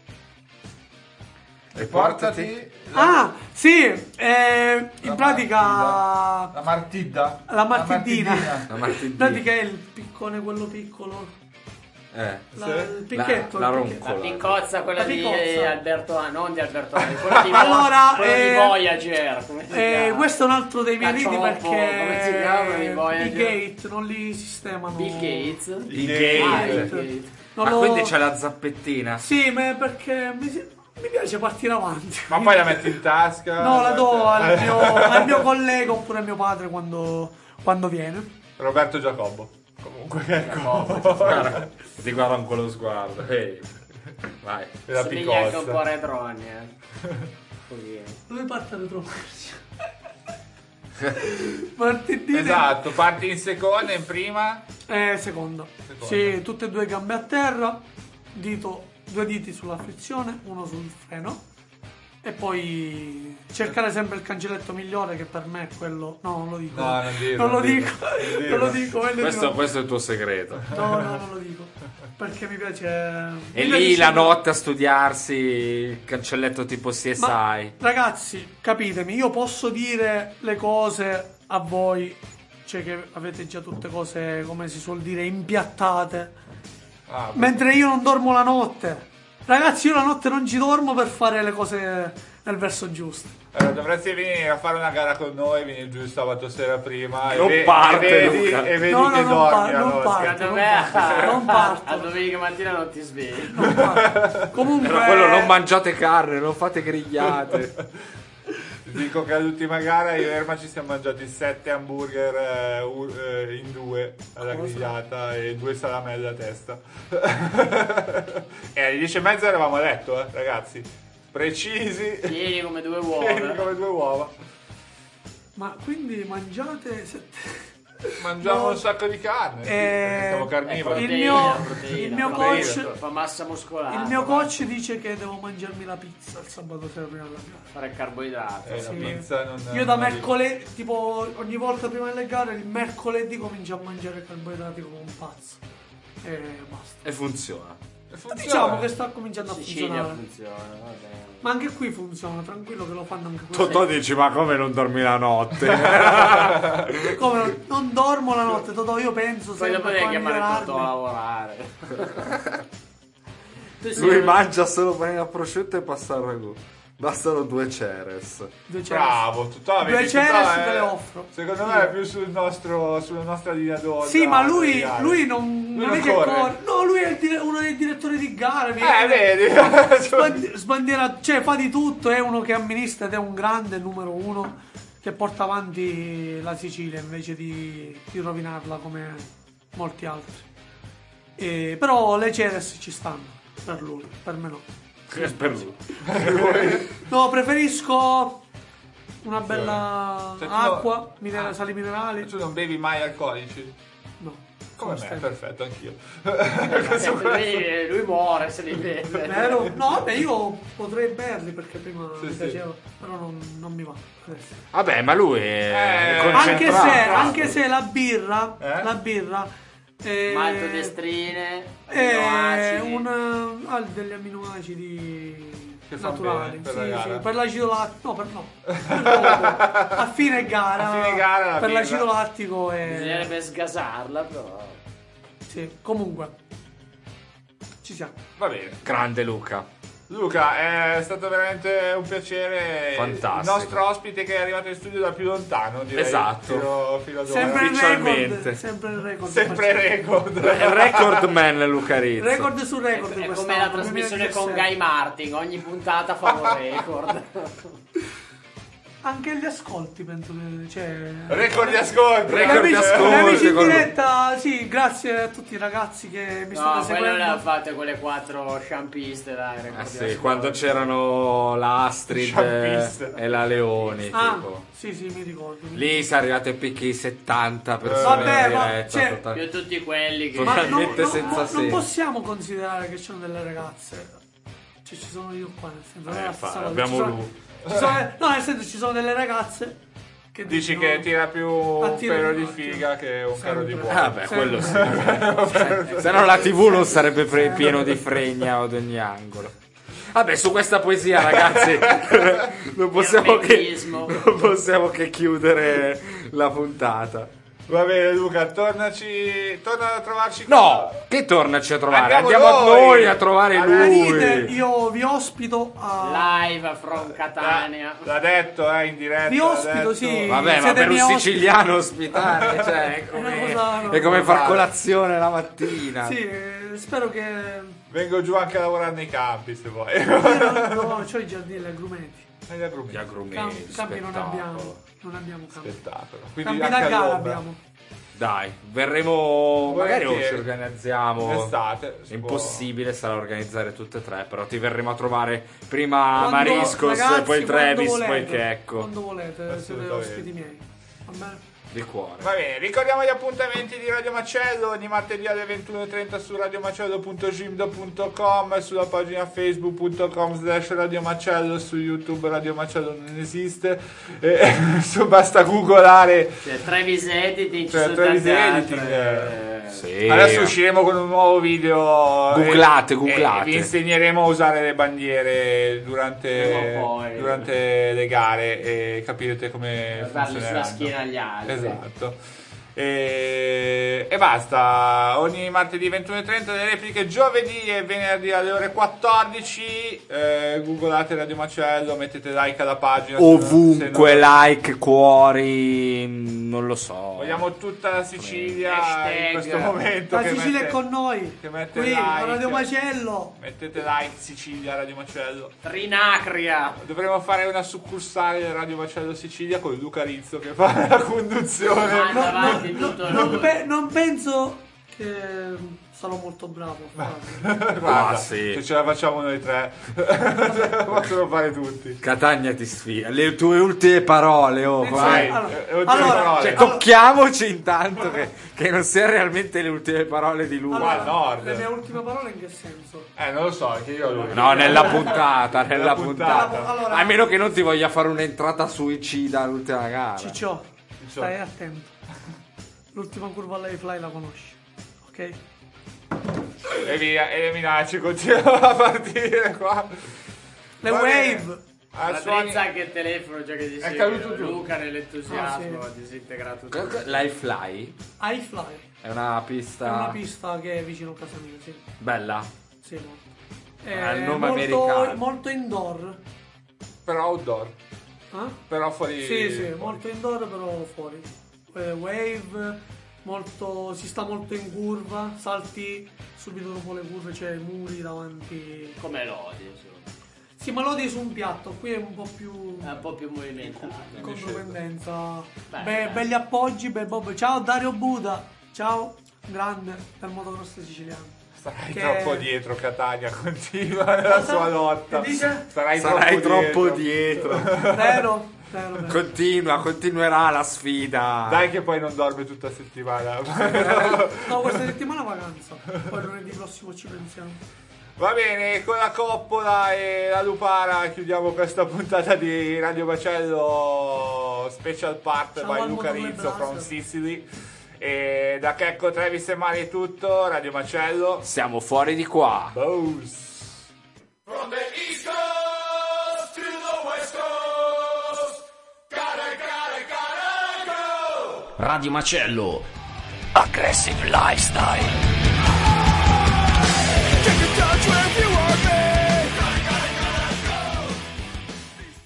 E portati Ah, sì, eh, in la pratica martida. La martidda. la martidina. La In martedì. pratica è il piccone quello piccolo. Eh. La, Sì. il picchetto. La- la il picchetto. La piccozza, quella La di piccozza. Alberto, ah, non di Alberto, quello di, Allora, quello di eh, Voyager. Come si Eh, chiama? questo è un altro dei miei riti Cacciompo, come si chiama, di perché Voyager? i gate non li sistemano. Bill Gates. Il Ah, gate. Bill Gates. Non Ma lo- quindi c'è la zappettina? Sì, ma è perché mi, si- mi piace partire avanti. Ma poi la metti in tasca. No, la do al mio, al mio collega oppure a mio padre quando, quando viene. Roberto Giacobbo. Comunque, ecco. Guarda, ti guardo con quello sguardo. Ehi. Vai. La Somiglia anche un po' a picozza. Red Ronnie, eh. Così. Dove parte retromarcia? Martedì. Esatto, parti in seconda, in prima. Eh, secondo. Seconda. Sì, tutte e due gambe a terra, dito, due diti sulla frizione, uno sul freno. E poi cercare sempre il cancelletto migliore che per me è quello. No, non lo dico. No, non dirlo, Non lo non dico. dirlo. Non lo dico. è Questo, l'unico- questo è il tuo segreto. No, no, non lo dico. Perché mi piace. E mi lì piace la sempre- notte a studiarsi il cancelletto tipo C S I. Ma, ragazzi, capitemi, io posso dire le cose a voi, cioè che avete già tutte cose, come si suol dire, impiattate, Ah, mentre io non dormo la notte. Ragazzi, io la notte non ci dormo per fare le cose nel verso giusto. allora, dovresti venire a fare una gara con noi, vieni giù il sabato sera prima. Non e, ve- parte, e vedi, Luca. e vedi No, no, che non dormi. par- non allora. parto. Secondo non me parto, non parto. a domenica mattina non ti svegli. Non parto. Comunque, Era quello, non mangiate carne, non fate grigliate. Dico che all'ultima gara io e Erma ci siamo mangiati sette hamburger eh, u- eh, in due alla grigliata e due salamelle a testa. E alle dieci e mezza eravamo a letto, eh, ragazzi. Precisi. Pieni come due Pieni uova. come due uova. ma quindi mangiate sette- Mangiamo No. un sacco di carne. sì, Eh, perché siamo Eh, carnivori. il proteina, mio- proteina, il mio proteina. coach- fa massa muscolare. il mio coach dice che devo mangiarmi la pizza il sabato sera prima della gara. fare carboidrato. Eh, la Sì. pizza non Io da non arriva. mercoledì, tipo ogni volta prima delle gare, il mercoledì comincio a mangiare carboidrati come un pazzo. E basta. E funziona. E funziona. Diciamo che sta cominciando a Sicilia funzionare. funziona, va bene. Ma anche qui funziona, tranquillo che lo fanno anche qui. Totò dici, ma come non dormi la notte? Come non, non dormo la notte, Totò, io penso Poi sempre dopo devi a chiamare migliorarmi. Totò a lavorare. Tu sei Lui un- mangia solo pane a prosciutto e pasta al ragù. Bastano due ceres. Due ceres. Bravo, tutto Due ceres te le offro. Secondo me è più sul nostro, sulla nostra linea d'onda. Sì, ma lui, delle gare. lui non, non non è che corre. corre. No, lui è il dire- uno dei direttori di gare. Eh, vedi? Sbandi- sbandiera, cioè fa di tutto, è uno che amministra ed è un grande numero uno. che porta avanti la Sicilia invece di, di rovinarla come molti altri. E, però le Ceres ci stanno per lui, per me no. Per lui. No, preferisco una bella Cioè, tu acqua, no- minera- ah. sali minerali. Tu non bevi mai alcolici? No. Come Sono me, stento. perfetto, anch'io. Eh, lui, lui muore se li beve. Vero? No, vabbè, io potrei berli perché prima Sì, mi sì. piaceva, però non, non mi va adesso. Vabbè, ma lui è Eh, Anche se, concentrato. anche se la birra, Eh? la birra è, Maltodestrine, è aminoacidi. un, ha degli aminoacidi Che fa naturali, bene per sì, la gara. sì, per l'acido lattico, no, per no, per dopo. a fine gara, A fine gara la per birra. l'acido lattico è Bisognerebbe sgasarla, però. sì, comunque ci siamo. Va bene. Grande Luca. Luca, è stato veramente un piacere. Fantastico. Il nostro ospite che è arrivato in studio da più lontano, direi. Esatto. Fino, fino ad ora. Sempre il Ufficialmente. record, sempre il record. Sempre record. Il record man Luca Rizzo. Record su record. È come quest'anno, la trasmissione con duemiladiciassette. Guy Martin, ogni puntata fa un record. Anche gli ascolti, penso che. Cioè... Record di ascolti. Record Gli amici, di ascolti, gli amici in quello- diretta, sì, grazie a tutti i ragazzi che mi No, state quello le ha seguendo. fatte quelle quattro sciampiste, dai, Ah, record di sì, ascolti. quando c'erano la Astrid Sciampiste. e la Leoni, Ah, tipo. sì, sì, mi ricordo. Lì si è arrivato ai picchi settanta persone Vabbè, in ma diretta. c'è- total- Più tutti quelli che... Ma non, totalmente non- senza non senso. possiamo considerare che ci sono delle ragazze. Cioè, ci sono io qua, nel senso, non è la Eh, stessa fa- cosa. abbiamo Ci sono- lui. ci sono- no, nel senso, ci sono delle ragazze che Dici dicono- che tira più un Attira pelo più di occhio. figa che un caro di Sempre. buono. Ah, beh, quello sì. Se no la tivù non sarebbe pre- pieno di fregna ad ogni angolo. Vabbè, su questa poesia, ragazzi, non possiamo, che, Perfettismo. non possiamo che chiudere la puntata. Va bene, Luca, tornaci. Torna a trovarci. No, che tornaci a trovare? Andiamo Andiamo, noi. noi a trovare Allora, Venite, lui. io vi ospito a. Live from Catania. L'ha detto, eh, in diretta. Vi l'ha ospito, detto. sì. Vabbè, ma Siete per un miei ospiti. siciliano ospitare, cioè, è È una come, cosa è come far normale. colazione la mattina. Sì, eh, spero che. Vengo giù anche a lavorare nei campi, se vuoi. Io non- no, c'ho i giardini, gli agrumeti. Agli agrumeti. Gli agrumeti, Campi, campi non spettacolo. abbiamo. Non abbiamo campi. Spettacolo. Quindi Campi anche da gara all'ombra. abbiamo. Dai, verremo. Magari Volentieri. ci organizziamo. In estate, si Impossibile sarà organizzare tutte e tre, però ti verremo a trovare prima Quando- Mariscos, ragazzi, poi il quando Travis, volete, poi Checco. Quando volete, siete Assolutamente. ospiti miei. Va bene? Di cuore. Va bene, ricordiamo gli appuntamenti di Radio Macello ogni martedì alle ventuno e trenta su radiomacello punto gimdo punto com, sulla pagina facebook punto com slash Radio Macello, su YouTube Radio Macello non esiste, e, su, basta googolare. Cioè, Travis Editing, ci Cioè, sono Travis tante Editing, altre. Sì. Adesso usciremo con un nuovo video. Googlate, e- googlate. e vi insegneremo a usare le bandiere durante, Prima o poi. durante le gare e capirete come Darli sulla funzioneranno. schiena agli altri. Esatto. E, e basta. Ogni martedì ventuno e trenta le repliche, giovedì e venerdì alle ore quattordici. Eh, googolate Radio Macello, mettete like alla pagina. se non- se Ovunque, non- like, cuori, non lo so. Vogliamo tutta la Sicilia Hashtag. in questo momento. La che Sicilia mette- è con noi. che mette Qui, like. a Radio Macello. Mettete like Sicilia Radio Macello. Trinacria. Dovremmo fare una succursale del Radio Macello Sicilia con Luca Rizzo che fa la conduzione. Manda avanti No, tutto non, lui. pe- non penso che sarò molto bravo a farlo. Guarda, Ah, sì. se ce la facciamo noi tre, la possono fare tutti. Catania ti sfida. Le tue ultime parole, oh, Nel vai. senso- Eh, eh, ultime allora, parole. Cioè, allora- tocchiamoci intanto che, che non siano realmente le ultime parole di lui. Qua al nord. Le mie ultime parole in che senso? Eh, non lo so, anche io lui. No, nella puntata, nella Nella puntata. puntata. Allora- A meno che non ti voglia fare un'entrata suicida all'ultima gara. Ciccio, Ciccio. stai attento. L'ultima curva alla fly la conosci, ok? E via, e le minacce continuano a partire qua. Le Va bene. wave. Ah, Ma suoni- Drizza anche il telefono già che ti È caduto giù. Luca nell'entusiasmo Ah, ha disintegrato tutto. L'iFly High fly. è una È pista una pista che è vicino a casa mia, sì. bella. Sì, molto. È Ha il nome molto, americano. molto indoor. Però outdoor. Eh? Però fuori. Sì, sì, fuori. molto indoor però fuori. Eh, wave, molto, si sta molto in curva, salti subito dopo le curve, c'è i muri davanti. Come lodi, insomma. Sì, ma lo di su un piatto, qui è un po' più È un po' più movimentato. contropendenza. Beh, Be- dai. belli appoggi, bel Bob. Ciao Dario Buda, ciao, grande per motocross siciliano. Starai Che- troppo dietro, Catania, continua nella Cosa? sua lotta. Che dice? Starai, Sarai troppo, troppo dietro. dietro. Vero? Vero, vero. Continua, continuerà la sfida. Dai che poi non dorme tutta la settimana. No, questa settimana vacanza. Poi lunedì prossimo ci pensiamo. Va bene, con la coppola e la lupara chiudiamo questa puntata di Radio Macello Special Part Ciao by al Luca mondo Rizzo del from Brasil. Sicily. E da Checco, Travis e Mari è tutto. Radio Macello. Siamo fuori di qua. Boos. From the East Coast to the West Coast, gotta, gotta, gotta go. Radio Macello. Aggressive Lifestyle. Take a touch with you.